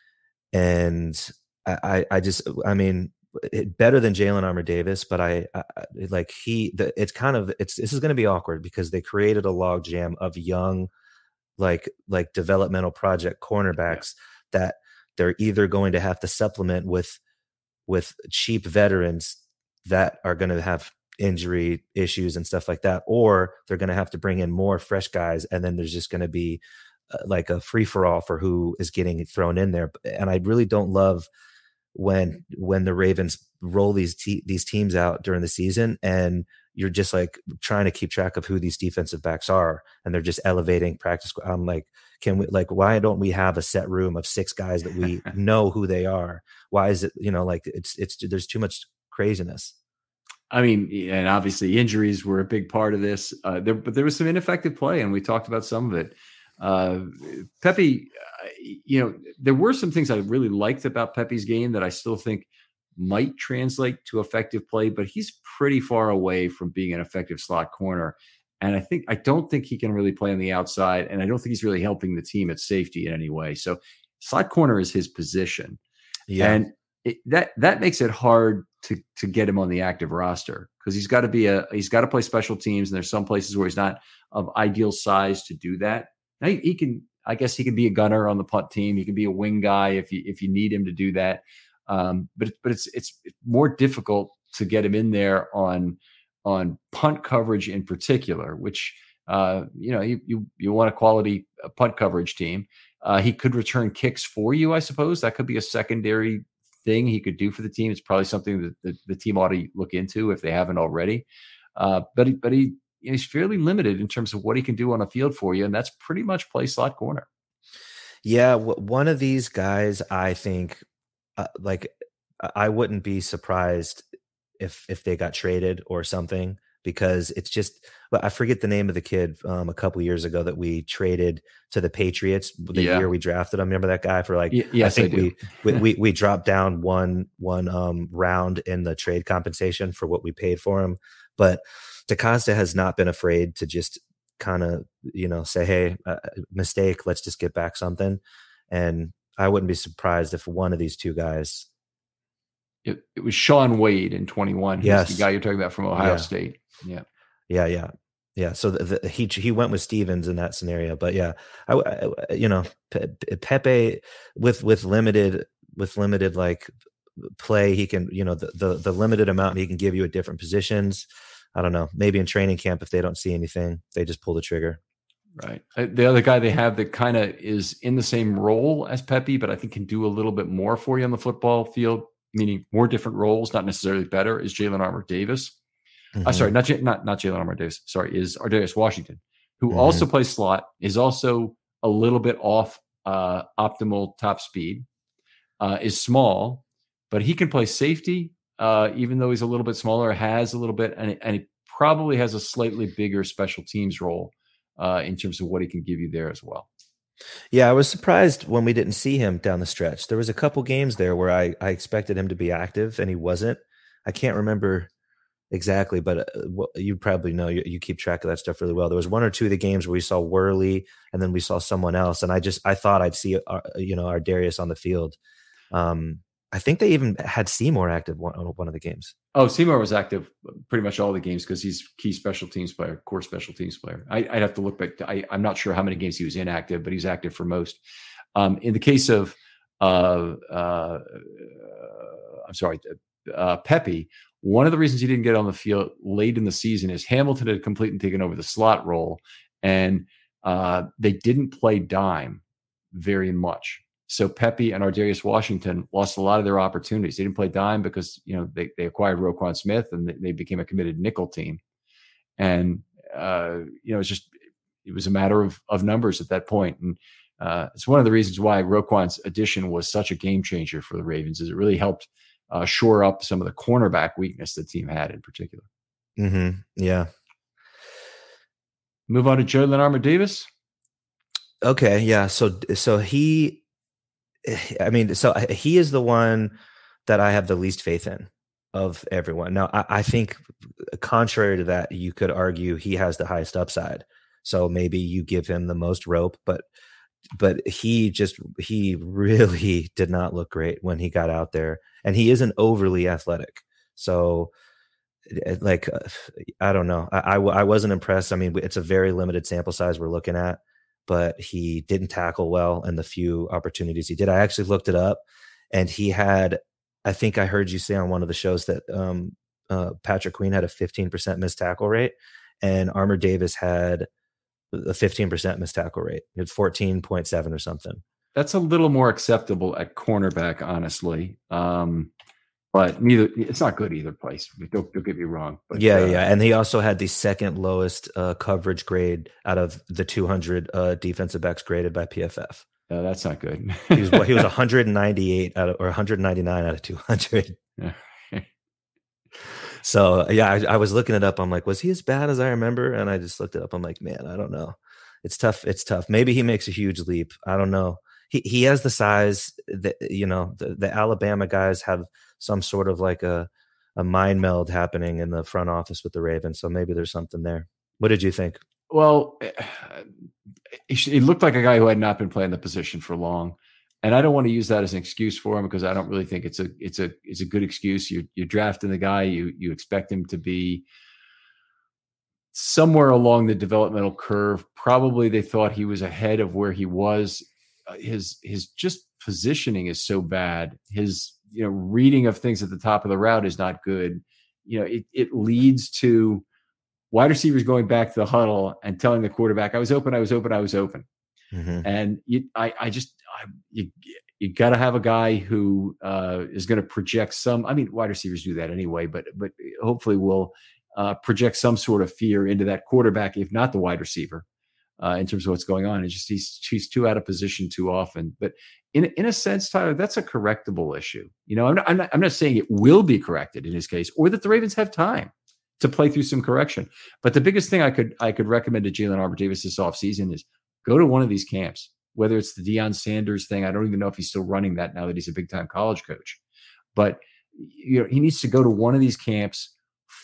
and I I, I just I mean. It, better than Jalen Armour-Davis, but I, I like he. The, it's kind of it's this is going to be awkward because they created a logjam of young, like like developmental project cornerbacks yeah. that they're either going to have to supplement with with cheap veterans that are going to have injury issues and stuff like that, or they're going to have to bring in more fresh guys, and then there's just going to be uh, like a free for all for who is getting thrown in there. And I really don't love. when when the Ravens roll these te- these teams out during the season and you're just like trying to keep track of who these defensive backs are and they're just elevating practice. I'm like, can we like, why don't we have a set room of six guys that we know who they are? Why is it, you know, like it's, it's, there's too much craziness. I mean, and obviously injuries were a big part of this, uh, there, but there was some ineffective play and we talked about some of it. Uh, Pepe, uh, you know, there were some things I really liked about Pepe's game that I still think might translate to effective play, but he's pretty far away from being an effective slot corner. And I think, I don't think he can really play on the outside. And I don't think he's really helping the team at safety in any way. So slot corner is his position. Yeah. And it, that, that makes it hard to, to get him on the active roster because he's got to be a, he's got to play special teams. And there's some places where he's not of ideal size to do that. Now he, he can, I guess he can be a gunner on the punt team. He can be a wing guy if you if you need him to do that. Um, but but it's it's more difficult to get him in there on on punt coverage in particular, which uh, you know you you you want a quality punt coverage team. Uh, he could return kicks for you, I suppose. That could be a secondary thing he could do for the team. It's probably something that the, the team ought to look into if they haven't already. Uh, but he, but he. He's fairly limited in terms of what he can do on the field for you. And that's pretty much play slot corner. Yeah. W- one of these guys, I think uh, like I wouldn't be surprised if, if they got traded or something, because it's just, I forget the name of the kid um, a couple years ago that we traded to the Patriots the yeah. year we drafted him. Remember that guy for like, y- yes, I think I we, we, we, we dropped down one, one um, round in the trade compensation for what we paid for him. But DaCosta has not been afraid to just kind of, you know, say, hey, uh, mistake, let's just get back something. And I wouldn't be surprised if one of these two guys. It, it was Sean Wade in twenty-one. He's Yes. the guy you're talking about from Ohio Yeah. State. Yeah. Yeah. Yeah. Yeah. So the, the, he, he went with Stevens in that scenario, but yeah, I, I you know, Pe- Pepe with, with limited, with limited like play, he can, you know, the, the, the limited amount he can give you at different positions. I don't know, maybe in training camp, if they don't see anything, they just pull the trigger. Right. Uh, The other guy they have that kind of is in the same role as Pepe, but I think can do a little bit more for you on the football field, meaning more different roles, not necessarily better, is Jalen Armour Davis. Mm-hmm. Uh, sorry, not J- not not Jalen Armour Davis. Sorry, is Ardarius Washington, who Mhm. also plays slot, is also a little bit off uh, optimal top speed, uh, is small, but he can play safety, uh, even though he's a little bit smaller, has a little bit, and, and he probably has a slightly bigger special teams role uh, in terms of what he can give you there as well. Yeah, I was surprised when we didn't see him down the stretch. There was a couple games there where I, I expected him to be active and he wasn't. I can't remember exactly, but uh, well, you probably know, you, you keep track of that stuff really well. There was one or two of the games where we saw Worley and then we saw someone else. And I just, I thought I'd see, uh, you know, our Darius on the field. Um, I think they even had Seymour active one, on one of the games. Oh, Seymour was active pretty much all the games because he's key special teams player, core special teams player. I, I'd have to look back. To, I, I'm not sure how many games he was inactive, but he's active for most. Um, in the case of, uh, uh, I'm sorry, uh, Pepe, one of the reasons he didn't get on the field late in the season is Hamilton had completely taken over the slot role, and uh, they didn't play dime very much. So Pepe and Ardarius Washington lost a lot of their opportunities. They didn't play dime because, you know, they, they acquired Roquan Smith and they, they became a committed nickel team. And, uh, you know, it's just, it was a matter of, of numbers at that point. And uh, it's one of the reasons why Roquan's addition was such a game changer for the Ravens, is it really helped uh, shore up some of the cornerback weakness the team had in particular. Mm-hmm. Yeah. Move on to Jalen Armour Davis. Okay. Yeah. So, so he, I mean, so he is the one that I have the least faith in of everyone. Now, I, I think contrary to that, you could argue he has the highest upside. So maybe you give him the most rope, but but he just he really did not look great when he got out there, and he isn't overly athletic. So, like, I don't know. I, I, I wasn't impressed. I mean, it's a very limited sample size we're looking at. But he didn't tackle well in the few opportunities he did. I actually looked it up, and he had, I think I heard you say on one of the shows that um, uh, Patrick Queen had a fifteen percent missed tackle rate, and Armour Davis had a fifteen percent missed tackle rate. He had fourteen point seven or something. That's a little more acceptable at cornerback, honestly. Um, But neither, it's not good either place. Don't, don't get me wrong. But, yeah, uh, yeah. And he also had the second lowest uh, coverage grade out of the two hundred uh, defensive backs graded by P F F. No, that's not good. He was he was one hundred ninety-eight out of, or one hundred ninety-nine out of two hundred. Yeah. So, yeah, I, I was looking it up. I'm like, was he as bad as I remember? And I just looked it up. I'm like, man, I don't know. It's tough. It's tough. Maybe he makes a huge leap. I don't know. He he has the size that, you know, the, the Alabama guys have some sort of like a, a mind meld happening in the front office with the Ravens. So maybe there's something there. What did you think? Well, he looked like a guy who had not been playing the position for long. And I don't want to use that as an excuse for him, because I don't really think it's a it's a it's a good excuse. You you're drafting the guy, you you expect him to be somewhere along the developmental curve. Probably they thought he was ahead of where he was. His his just positioning is so bad. His you know reading of things at the top of the route is not good. You know it it leads to wide receivers going back to the huddle and telling the quarterback, "I was open, I was open, I was open." Mm-hmm. And you, I I just I, you you got to have a guy who uh, is going to project some. I mean, wide receivers do that anyway, but but hopefully will uh, project some sort of fear into that quarterback, if not the wide receiver. Uh, in terms of what's going on, it's just he's he's too out of position too often. But in in a sense, Tyler, that's a correctable issue. You know, I'm not, I'm not I'm not saying it will be corrected in his case, or that the Ravens have time to play through some correction. But the biggest thing I could I could recommend to Jalen Armour Davis this offseason is go to one of these camps. Whether it's the Deion Sanders thing, I don't even know if he's still running that now that he's a big time college coach. But you know, he needs to go to one of these camps,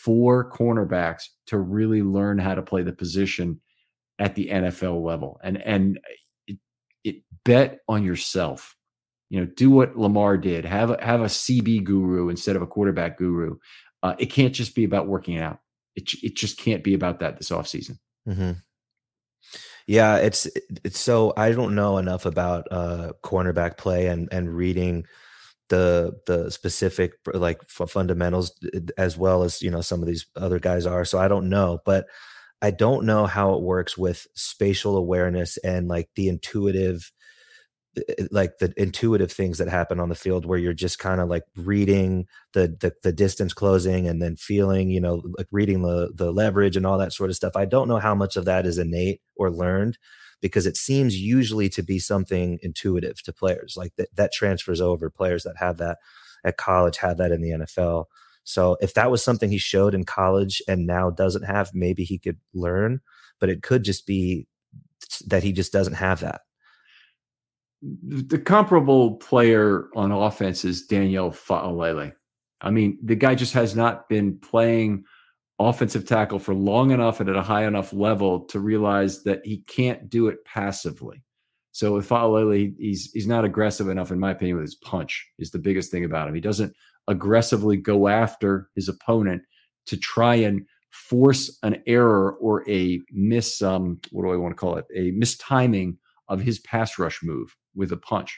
for cornerbacks to really learn how to play the position at the N F L level. And and it, it bet on yourself. You know, do what Lamar did. Have a, have a C B guru instead of a quarterback guru. Uh, it can't just be about working out. It it just can't be about that this offseason. Mm-hmm. Yeah, it's it's so I don't know enough about uh, cornerback play and and reading the the specific like f- fundamentals as well as, you know, some of these other guys are. So I don't know, but I don't know how it works with spatial awareness and like the intuitive, like the intuitive things that happen on the field where you're just kind of like reading the, the the distance closing and then feeling, you know, like reading the the leverage and all that sort of stuff. I don't know how much of that is innate or learned, because it seems usually to be something intuitive to players like that, that transfers over. Players that have that at college have that in the N F L. So if that was something he showed in college and now doesn't have, maybe he could learn, but it could just be that he just doesn't have that. The comparable player on offense is Daniel Fa'alele. I mean, the guy just has not been playing offensive tackle for long enough and at a high enough level to realize that he can't do it passively. So with Fa'alele, he's he's not aggressive enough, in my opinion, with his punch is the biggest thing about him. He doesn't aggressively go after his opponent to try and force an error or a miss, um, what do I want to call it? A mistiming of his pass rush move with a punch.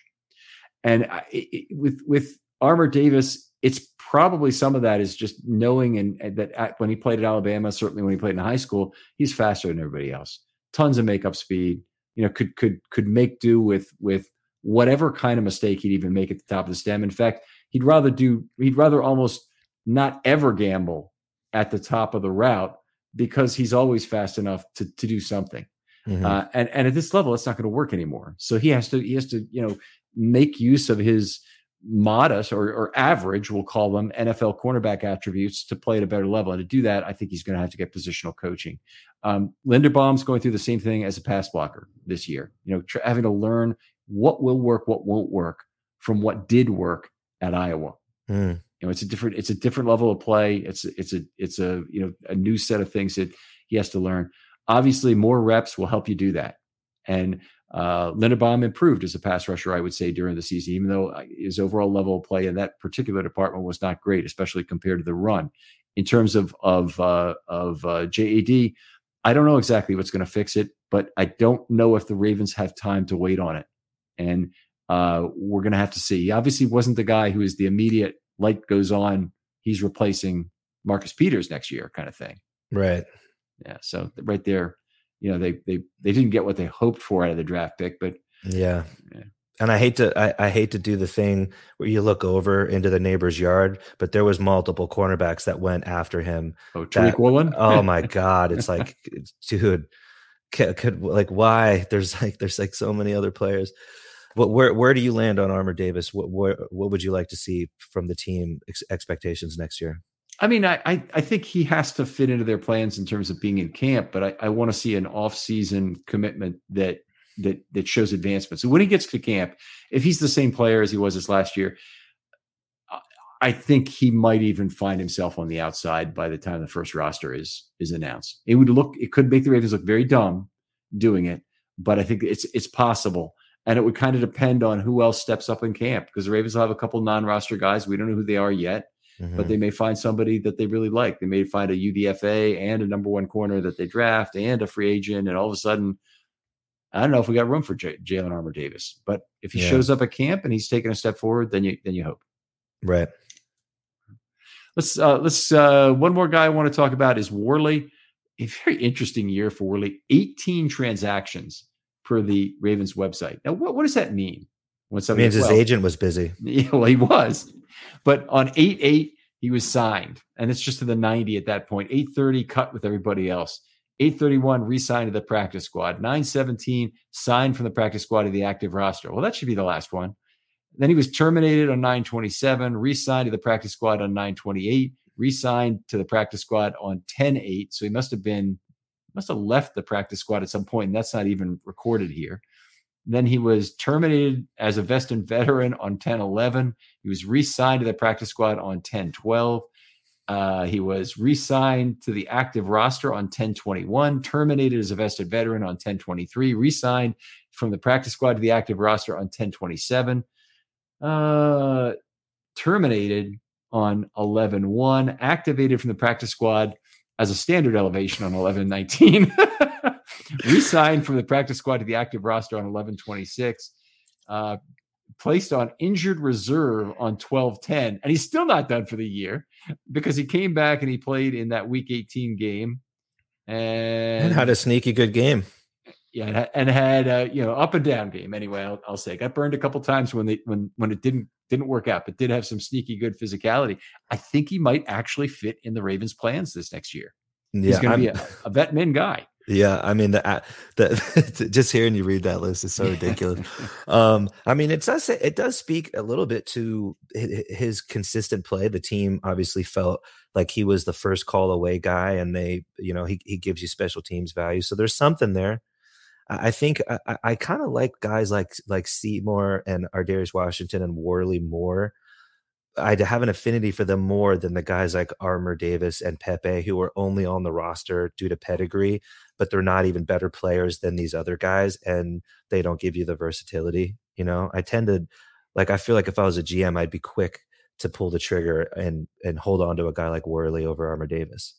And I, it, with, with Armour Davis, it's probably some of that is just knowing and, and that at, when he played at Alabama, certainly when he played in high school, he's faster than everybody else. Tons of makeup speed, you know, could, could, could make do with, with whatever kind of mistake he'd even make at the top of the stem. In fact, he'd rather do, he'd rather almost not ever gamble at the top of the route because he's always fast enough to, to do something. Mm-hmm. Uh, and, and at this level, it's not going to work anymore. So he has to, he has to, you know, make use of his modest or, or average, we'll call them N F L cornerback attributes to play at a better level. And to do that, I think he's going to have to get positional coaching. Um, Linderbaum's going through the same thing as a pass blocker this year, you know, tr- having to learn what will work, what won't work from what did work at Iowa. Mm. You know, it's a different, it's a different level of play. It's, it's a, it's a, you know, a new set of things that he has to learn. Obviously, more reps will help you do that. And uh, Linderbaum improved as a pass rusher, I would say, during the season, even though his overall level of play in that particular department was not great, especially compared to the run. In terms of of uh, of uh, J A D, I don't know exactly what's going to fix it, but I don't know if the Ravens have time to wait on it. And uh, we're going to have to see. He obviously wasn't the guy who is the immediate light goes on, he's replacing Marcus Peters next year kind of thing. Right. Yeah. So right there, you know, they they they didn't get what they hoped for out of the draft pick, but yeah. yeah. And I hate to I, I hate to do the thing where you look over into the neighbor's yard, but there was multiple cornerbacks that went after him. Oh, Tariq Woolen? Oh my God. It's like, dude, could, could like why? There's like there's like so many other players. What where where do you land on Armour Davis? What where, what would you like to see from the team ex- expectations next year? I mean, I, I I think he has to fit into their plans in terms of being in camp, but I, I want to see an off-season commitment that that that shows advancement. So when he gets to camp, if he's the same player as he was this last year, I think he might even find himself on the outside by the time the first roster is is announced. It would look, it could make the Ravens look very dumb doing it, but I think it's it's possible. And it would kind of depend on who else steps up in camp, because the Ravens will have a couple non-roster guys. We don't know who they are yet. Mm-hmm. But they may find somebody that they really like. They may find a U D F A and a number one corner that they draft and a free agent. And all of a sudden, I don't know if we got room for J- Jalen Armour Davis. But if he yeah. shows up at camp and he's taking a step forward, then you then you hope. Right. Let's uh, let's uh, one more guy I want to talk about is Worley. A very interesting year for Worley. eighteen transactions per the Ravens website. Now, what, what does that mean? When it means his well, agent was busy. Yeah, well, he was. But on eight eight, he was signed. And it's just to the ninety at that point. eight thirty, cut with everybody else. eight thirty-one, re-signed to the practice squad. nine seventeen, signed from the practice squad to the active roster. Well, that should be the last one. Then he was terminated on nine twenty-seven, re-signed to the practice squad on nine twenty-eight, re-signed to the practice squad on ten eight. So he must have been, must have left the practice squad at some point, and that's not even recorded here. Then he was terminated as a vested veteran on ten eleven. He was re-signed to the practice squad on ten twelve. Uh, he was re-signed to the active roster on ten twenty-one, terminated as a vested veteran on ten twenty-three, re-signed from the practice squad to the active roster on ten twenty-seven, uh, terminated on eleven one, activated from the practice squad as a standard elevation on eleven nineteen, re-signed from the practice squad to the active roster on eleven twenty-six, uh, placed on injured reserve on twelve ten, and he's still not done for the year because he came back and he played in that week eighteen game and, and had a sneaky good game. Yeah, and had a you know up and down game. Anyway, I'll, I'll say got burned a couple times when they when when it didn't didn't work out, but did have some sneaky good physicality. I think he might actually fit in the Ravens' plans this next year. Yeah, he's going to be a, a vet min guy. Yeah, I mean, the, the just hearing you read that list is so ridiculous. um, I mean, it does it does speak a little bit to his consistent play. The team obviously felt like he was the first call away guy, and they, you know, he he gives you special teams value. So there's something there. I think I, I kind of like guys like like Seymour and Ardarius Washington and Worley more. I have an affinity for them more than the guys like Armour Davis and Pepe, who are only on the roster due to pedigree, but they're not even better players than these other guys, and they don't give you the versatility. You know, I tend to like, I feel like if I was a G M, I'd be quick to pull the trigger and and hold on to a guy like Worley over Armour Davis.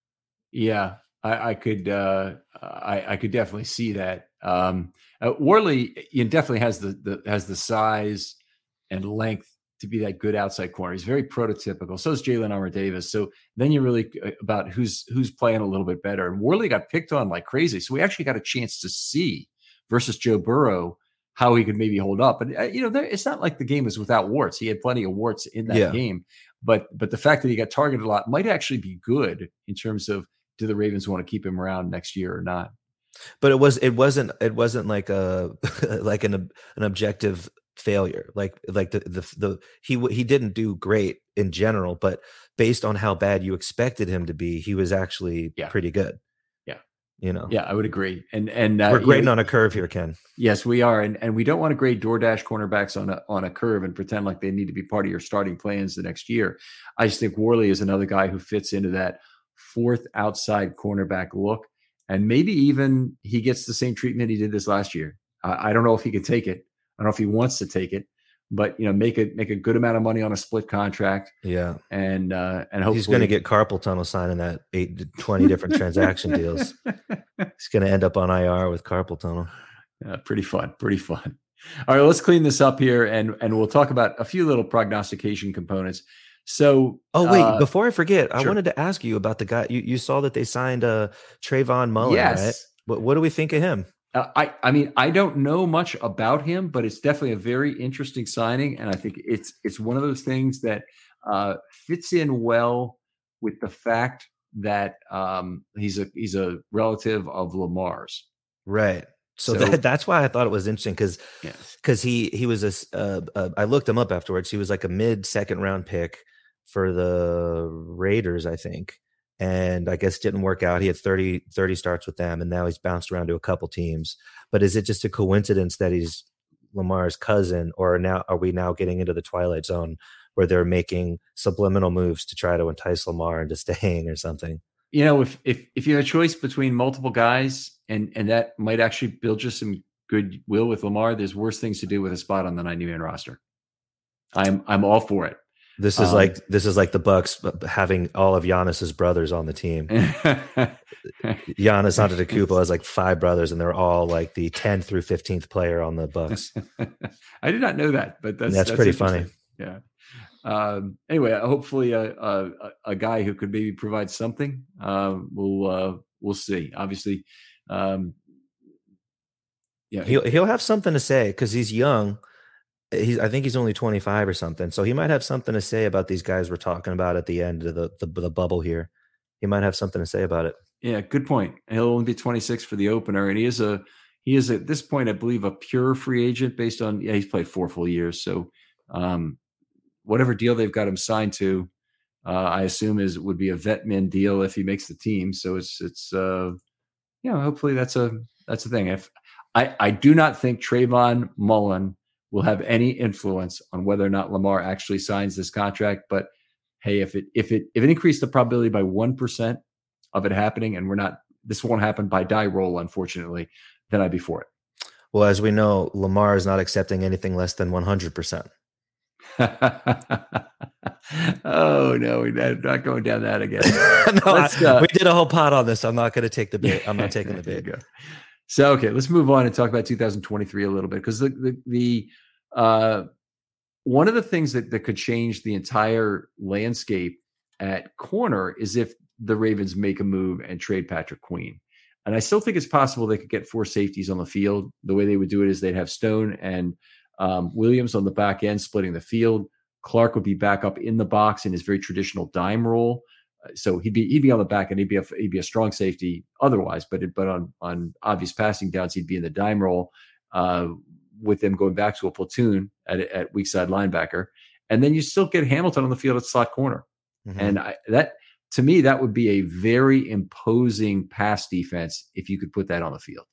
Yeah, I, I could uh, I, I could definitely see that. Um, uh, Worley you know, definitely has the, the has the size and length to be that good outside corner. He's very prototypical. So is Jalen Armour Davis. So then you're really about who's who's playing a little bit better. And Worley got picked on like crazy. So we actually got a chance to see versus Joe Burrow how he could maybe hold up. But uh, you know, there, it's not like the game is without warts. He had plenty of warts in that yeah. game. But but the fact that he got targeted a lot might actually be good in terms of do the Ravens want to keep him around next year or not? But it was it wasn't it wasn't like a like an an objective failure. Like like the the the he he didn't do great in general, but based on how bad you expected him to be, he was actually yeah. pretty good. Yeah, you know. Yeah, I would agree. And and uh, we're grading you know, on a curve here, Ken. Yes, we are, and and we don't want to grade DoorDash cornerbacks on a on a curve and pretend like they need to be part of your starting plans the next year. I just think Worley is another guy who fits into that fourth outside cornerback look. And maybe even he gets the same treatment he did this last year. I, I don't know if he could take it. I don't know if he wants to take it, but you know, make it make a good amount of money on a split contract. Yeah, and uh, and hopefully he's going to get carpal tunnel signing that eight to twenty different transaction deals. He's going to end up on I R with carpal tunnel. Yeah, pretty fun, pretty fun. All right, let's clean this up here, and and we'll talk about a few little prognostication components. So, oh wait, uh, before I forget, sure. I wanted to ask you about the guy. You, you saw that they signed uh, Trayvon Mullen, yes. right? What, what do we think of him? Uh, I, I mean, I don't know much about him, but it's definitely a very interesting signing, and I think it's it's one of those things that uh, fits in well with the fact that um, he's a he's a relative of Lamar's, right? So, so that, that's why I thought it was interesting because because yeah. he he was a uh, uh, I looked him up afterwards. He was like a mid second round pick for the Raiders, I think. And I guess didn't work out. He had thirty, thirty starts with them, and now he's bounced around to a couple teams. But is it just a coincidence that he's Lamar's cousin, or now are we now getting into the twilight zone where they're making subliminal moves to try to entice Lamar into staying or something? You know, if if if you have a choice between multiple guys, and and that might actually build you some goodwill with Lamar, there's worse things to do with a spot on the ninety-man roster. I'm I'm all for it. This is um, like this is like the Bucks having all of Giannis's brothers on the team. Giannis Antetokounmpo has like five brothers, and they're all like the tenth through fifteenth player on the Bucks. I did not know that, but that's that's, that's pretty funny. Yeah. Um, anyway, hopefully a, a a guy who could maybe provide something. Uh, we'll uh, we'll see. Obviously, um, yeah, he'll he'll have something to say because he's young. He's, I think he's only twenty-five or something. So he might have something to say about these guys we're talking about at the end of the, the, the bubble here. He might have something to say about it. Yeah, good point. He'll only be twenty-six for the opener. And he is a, he is at this point, I believe, a pure free agent based on, yeah, he's played four full years. So um, whatever deal they've got him signed to, uh, I assume is, would be a vet min deal if he makes the team. So it's, it's, uh, you know, hopefully that's a, that's the thing. If I, I do not think Trayvon Mullen will have any influence on whether or not Lamar actually signs this contract. But hey, if it if it if it increased the probability by one percent of it happening, and we're not, this won't happen by die roll, unfortunately, then I'd be for it. Well, as we know, Lamar is not accepting anything less than one hundred percent. Oh no, we're not going down that again. no, I, uh, we did a whole pod on this. I'm not going to take the bait. I'm not taking the bait. So okay, let's move on and talk about two thousand twenty-three a little bit, because the the, the uh, one of the things that, that could change the entire landscape at corner is if the Ravens make a move and trade Patrick Queen. And I still think it's possible they could get four safeties on the field. The way they would do it is they'd have Stone and um, Williams on the back end splitting the field. Clark would be back up in the box in his very traditional dime role. Uh, so he'd be he'd be on the back end. He'd be a he'd be a strong safety otherwise, but it, but on on obvious passing downs, he'd be in the dime role uh, with them going back to a platoon at at weak side linebacker. And then you still get Hamilton on the field at slot corner. Mm-hmm. And I, that to me, that would be a very imposing pass defense if you could put that on the field.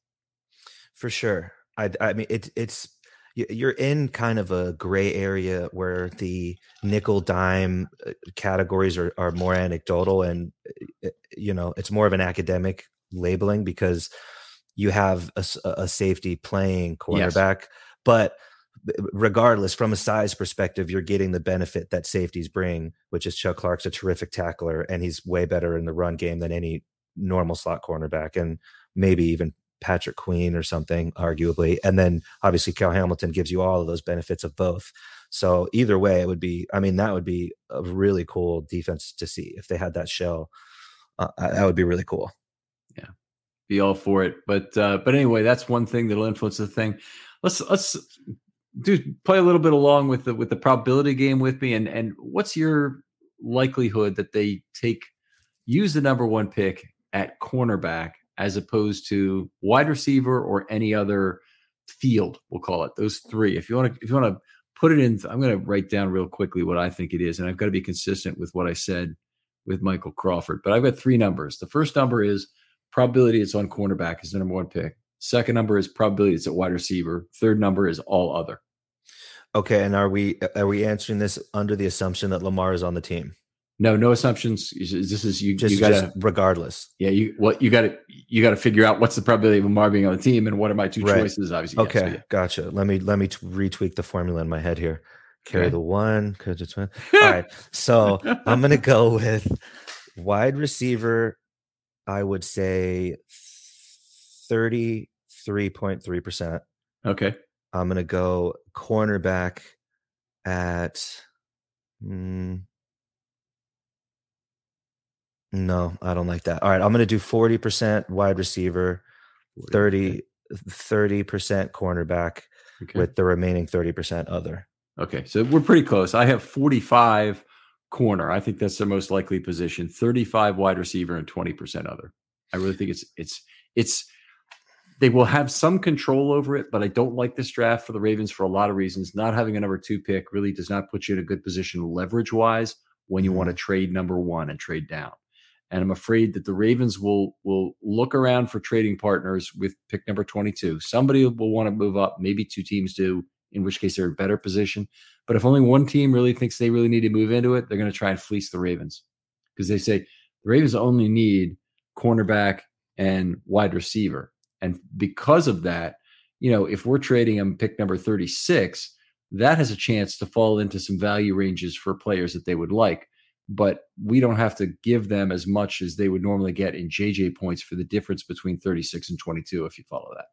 For sure. I, I mean, it, it's you're in kind of a gray area where the nickel dime categories are, are more anecdotal, and you know it's more of an academic labeling because you have a, a safety playing cornerback, yes. But regardless, from a size perspective, you're getting the benefit that safeties bring, which is Chuck Clark's a terrific tackler, and he's way better in the run game than any normal slot cornerback, and maybe even Patrick Queen or something, arguably. And then obviously Cal Hamilton gives you all of those benefits of both. So either way, it would be, I mean, that would be a really cool defense to see if they had that shell. Uh, that would be really cool. Yeah, be all for it. But uh, but anyway, that's one thing that'll influence the thing. Let's let's do play a little bit along with the with the probability game with me. And and what's your likelihood that they take use the number one pick at cornerback as opposed to wide receiver or any other field? We'll call it those three. If you want to, if you want to put it in, I'm going to write down real quickly what I think it is, and I've got to be consistent with what I said with Michael Crawford. But I've got three numbers. The first number is probability it's on cornerback is the number one pick. Second number is probability it's at wide receiver. Third number is all other. Okay, and are we are we answering this under the assumption that Lamar is on the team? No, no assumptions. This is you. Just, you gotta, just regardless. Yeah, you what you got to you got to figure out what's the probability of Lamar being on the team, and what are my two right. choices? Obviously. Okay, yes, so yeah. Gotcha. Let me let me t- retweak the formula in my head here. Carry okay. the one. All right, so I'm gonna go with wide receiver. I would say thirty-three point three percent. Okay. I'm gonna go cornerback at. Mm, No, I don't like that. All right, I'm going to do forty percent wide receiver, thirty, thirty percent cornerback, okay, with the remaining thirty percent other. Okay, so we're pretty close. I have forty-five corner. I think that's the most likely position, thirty-five wide receiver and twenty percent other. I really think it's it's it's they will have some control over it, but I don't like this draft for the Ravens for a lot of reasons. Not having a number two pick really does not put you in a good position leverage-wise when you mm-hmm. want to trade number one and trade down. And I'm afraid that the Ravens will will look around for trading partners with pick number twenty-two. Somebody will want to move up. Maybe two teams do, in which case they're in a better position. But if only one team really thinks they really need to move into it, they're going to try and fleece the Ravens. Because they say the Ravens only need cornerback and wide receiver. And because of that, you know, if we're trading them pick number thirty-six, that has a chance to fall into some value ranges for players that they would like. But we don't have to give them as much as they would normally get in J J points for the difference between thirty-six and twenty-two, if you follow that.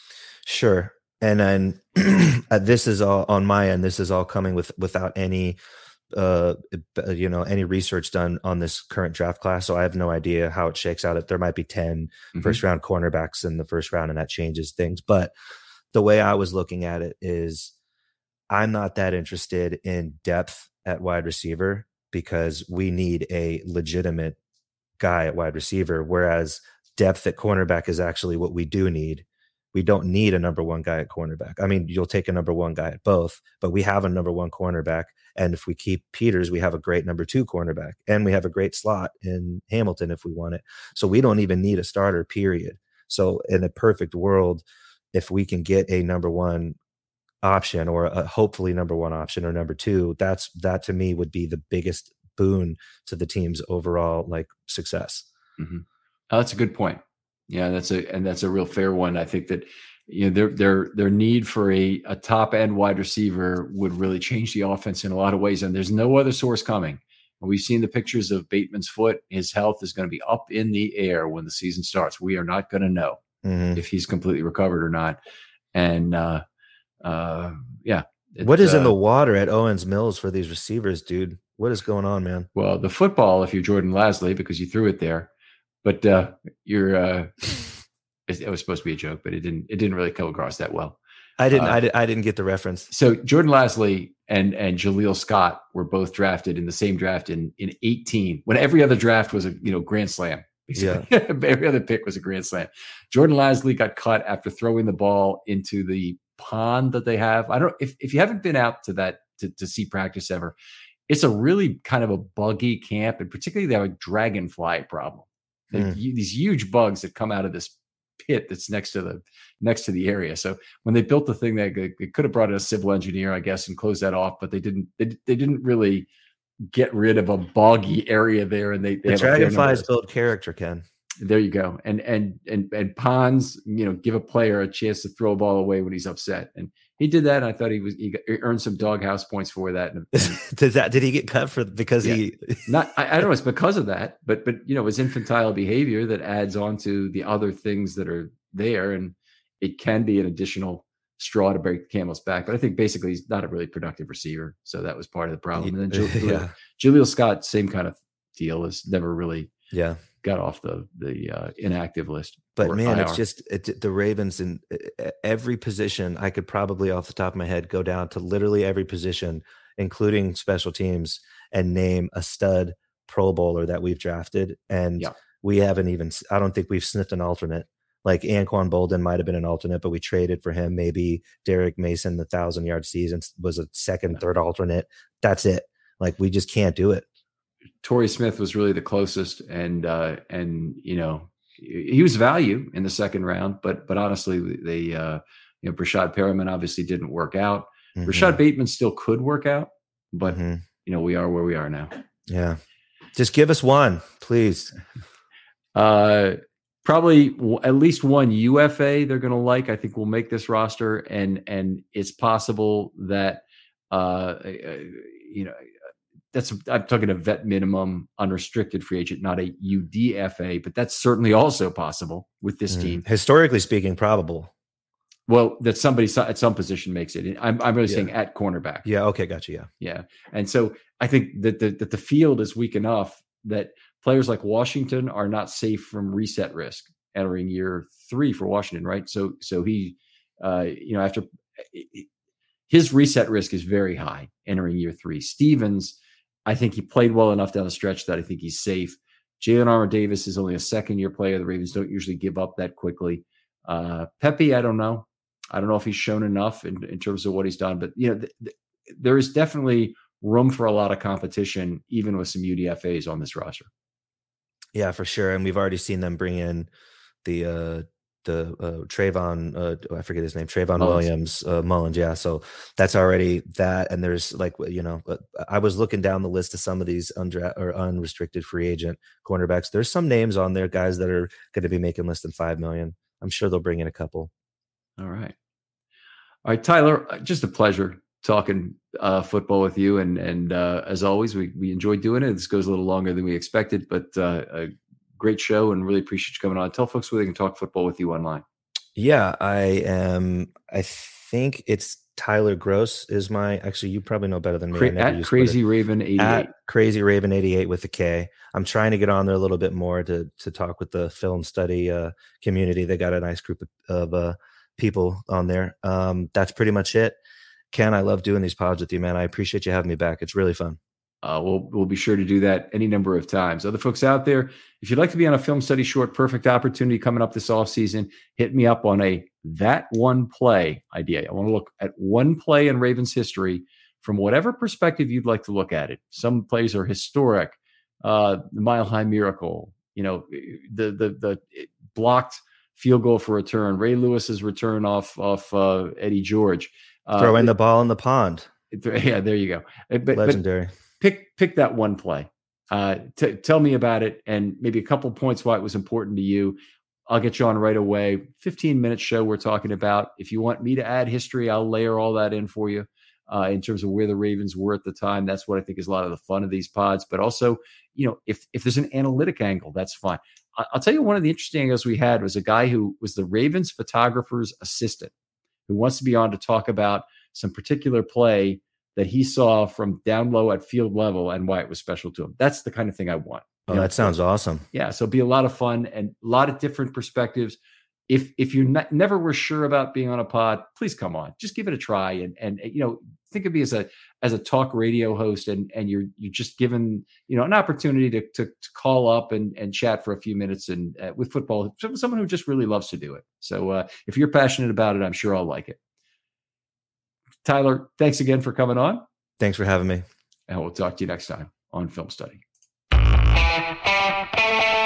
Sure. And then this is all on my end. This is all coming with without any, uh, you know, any research done on this current draft class. So I have no idea how it shakes out. There might be ten mm-hmm. first round cornerbacks in the first round, and that changes things. But the way I was looking at it is I'm not that interested in depth at wide receiver, because we need a legitimate guy at wide receiver, whereas depth at cornerback is actually what we do need. We don't need a number one guy at cornerback. I mean, you'll take a number one guy at both, but we have a number one cornerback. And if we keep Peters, we have a great number two cornerback, and we have a great slot in Hamilton if we want it. So we don't even need a starter, period. So in a perfect world, if we can get a number one option, or a hopefully number one option or number two, that's that to me would be the biggest boon to the team's overall like success. Mm-hmm. Oh, that's a good point. Yeah, that's a and that's a real fair one. I think that you know their their their need for a a top end wide receiver would really change the offense in a lot of ways. And there's no other source coming. We've seen the pictures of Bateman's foot. His health is going to be up in the air when the season starts. We are not going to know mm-hmm. if he's completely recovered or not. And uh, uh, yeah, it, what is uh, in the water at Owens Mills for these receivers, dude? What is going on, man? Well, the football, if you're Jordan Lasley, because you threw it there, but uh, you're. Uh, it was supposed to be a joke, but it didn't. It didn't really come across that well. I didn't. Uh, I, did, I didn't get the reference. So Jordan Lasley and and Jaleel Scott were both drafted in the same draft in in eighteen, when every other draft was a you know grand slam. Yeah, every other pick was a grand slam. Jordan Lasley got cut after throwing the ball into the pond that they have. I don't if if you haven't been out to that to, to see practice ever, it's a really kind of a buggy camp, and particularly they have a dragonfly problem. Mm. These huge bugs that come out of this pit that's next to the next to the area. So when they built the thing, they, they could have brought in a civil engineer, I guess, and closed that off, but they didn't. They, they didn't really get rid of a boggy area there. And they, they the dragonflies build character, Ken. There you go. And and and and ponds, you know, give a player a chance to throw a ball away when he's upset. And he did that. And I thought he was he, got, he earned some doghouse points for that. And, and, did that did he get cut for because yeah, he not I, I don't know, it's because of that, but but you know, it's infantile behavior that adds on to the other things that are there, and it can be an additional straw to break the camel's back. But I think basically he's not a really productive receiver. So that was part of the problem. And then Jaleel, yeah. Jaleel Scott, same kind of deal, is never really yeah. got off the the uh, inactive list. But man, I R. It's just it, the Ravens in every position. I could probably off the top of my head go down to literally every position, including special teams, and name a stud Pro Bowler that we've drafted. And yeah. we haven't even, I don't think we've sniffed an alternate. Like Anquan Bolden might have been an alternate, but we traded for him. Maybe Derek Mason, the thousand yard season, was a second, third alternate. That's it. Like we just can't do it. Torrey Smith was really the closest, and uh, and you know he was value in the second round, but but honestly, they uh, you know Brashad Perriman obviously didn't work out. Mm-hmm. Rashad Bateman still could work out, but mm-hmm. you know we are where we are now. Yeah, just give us one, please. Uh, probably w- at least one U F A they're going to like. I think we'll make this roster, and and it's possible that uh, you know. That's I'm talking a vet minimum unrestricted free agent, not a U D F A, but that's certainly also possible with this mm. team. Historically speaking, probable. Well, that somebody at some position makes it. I'm I'm really yeah. saying at cornerback. Yeah. Okay. Gotcha. Yeah. Yeah. And so I think that the that the field is weak enough that players like Washington are not safe from reset risk entering year three for Washington, right? So so he, uh, you know, after his reset risk is very high entering year three. Stevens, I think he played well enough down the stretch that I think he's safe. Jalen Armour-Davis is only a second-year player. The Ravens don't usually give up that quickly. Uh, Pepe, I don't know. I don't know if he's shown enough in, in terms of what he's done. But, you know, th- th- there is definitely room for a lot of competition, even with some U D F As on this roster. Yeah, for sure. And we've already seen them bring in the uh, the uh, Trayvon, uh, I forget his name, Trayvon Mullins. Williams, uh, Mullins. Yeah. So that's already that. And there's like, you know, I was looking down the list of some of these undra- or unrestricted free agent cornerbacks. There's some names on there, guys that are going to be making less than five million. I'm sure they'll bring in a couple. All right. All right, Tyler, just a pleasure talking uh, football with you. And, and uh, as always, we, we enjoyed doing it. This goes a little longer than we expected, but uh, a great show, and really appreciate you coming on. Tell folks where they can talk football with you online. Yeah, I am. I think it's Tyler Gross is my, actually, you probably know better than me. Cra- at Crazy Raven eighty-eight. At Crazy Raven eighty-eight with a K. I'm trying to get on there a little bit more to to talk with the film study uh, community. They got a nice group of, of uh, people on there. Um, that's pretty much it. Ken, I love doing these pods with you, man. I appreciate you having me back. It's really fun. Uh, we'll we'll be sure to do that any number of times. Other folks out there, if you'd like to be on a film study short, perfect opportunity coming up this offseason, hit me up on a that one play idea. I want to look at one play in Ravens history from whatever perspective you'd like to look at it. Some plays are historic, uh, the Mile High Miracle, you know, the the the blocked field goal for return, Ray Lewis's return off off uh, Eddie George, uh, throwing the ball in the pond. Yeah, there you go. But, legendary. But, pick pick that one play. Uh, t- tell me about it, and maybe a couple points why it was important to you. I'll get you on right away. fifteen minute show we're talking about. If you want me to add history, I'll layer all that in for you uh, in terms of where the Ravens were at the time. That's what I think is a lot of the fun of these pods. But also, you know, if if there's an analytic angle, that's fine. I- I'll tell you, one of the interesting angles we had was a guy who was the Ravens photographer's assistant who wants to be on to talk about some particular play that he saw from down low at field level and why it was special to him. That's the kind of thing I want. Oh, that sounds awesome. Yeah. So it'll be a lot of fun and a lot of different perspectives. If if you ne- never were sure about being on a pod, please come on. Just give it a try. And, and you know, think of me as a as a talk radio host, and and you're you're just given, you know, an opportunity to to, to call up and, and chat for a few minutes and uh, with football, someone who just really loves to do it. So uh, if you're passionate about it, I'm sure I'll like it. Tyler, thanks again for coming on. Thanks for having me. And we'll talk to you next time on Film Study.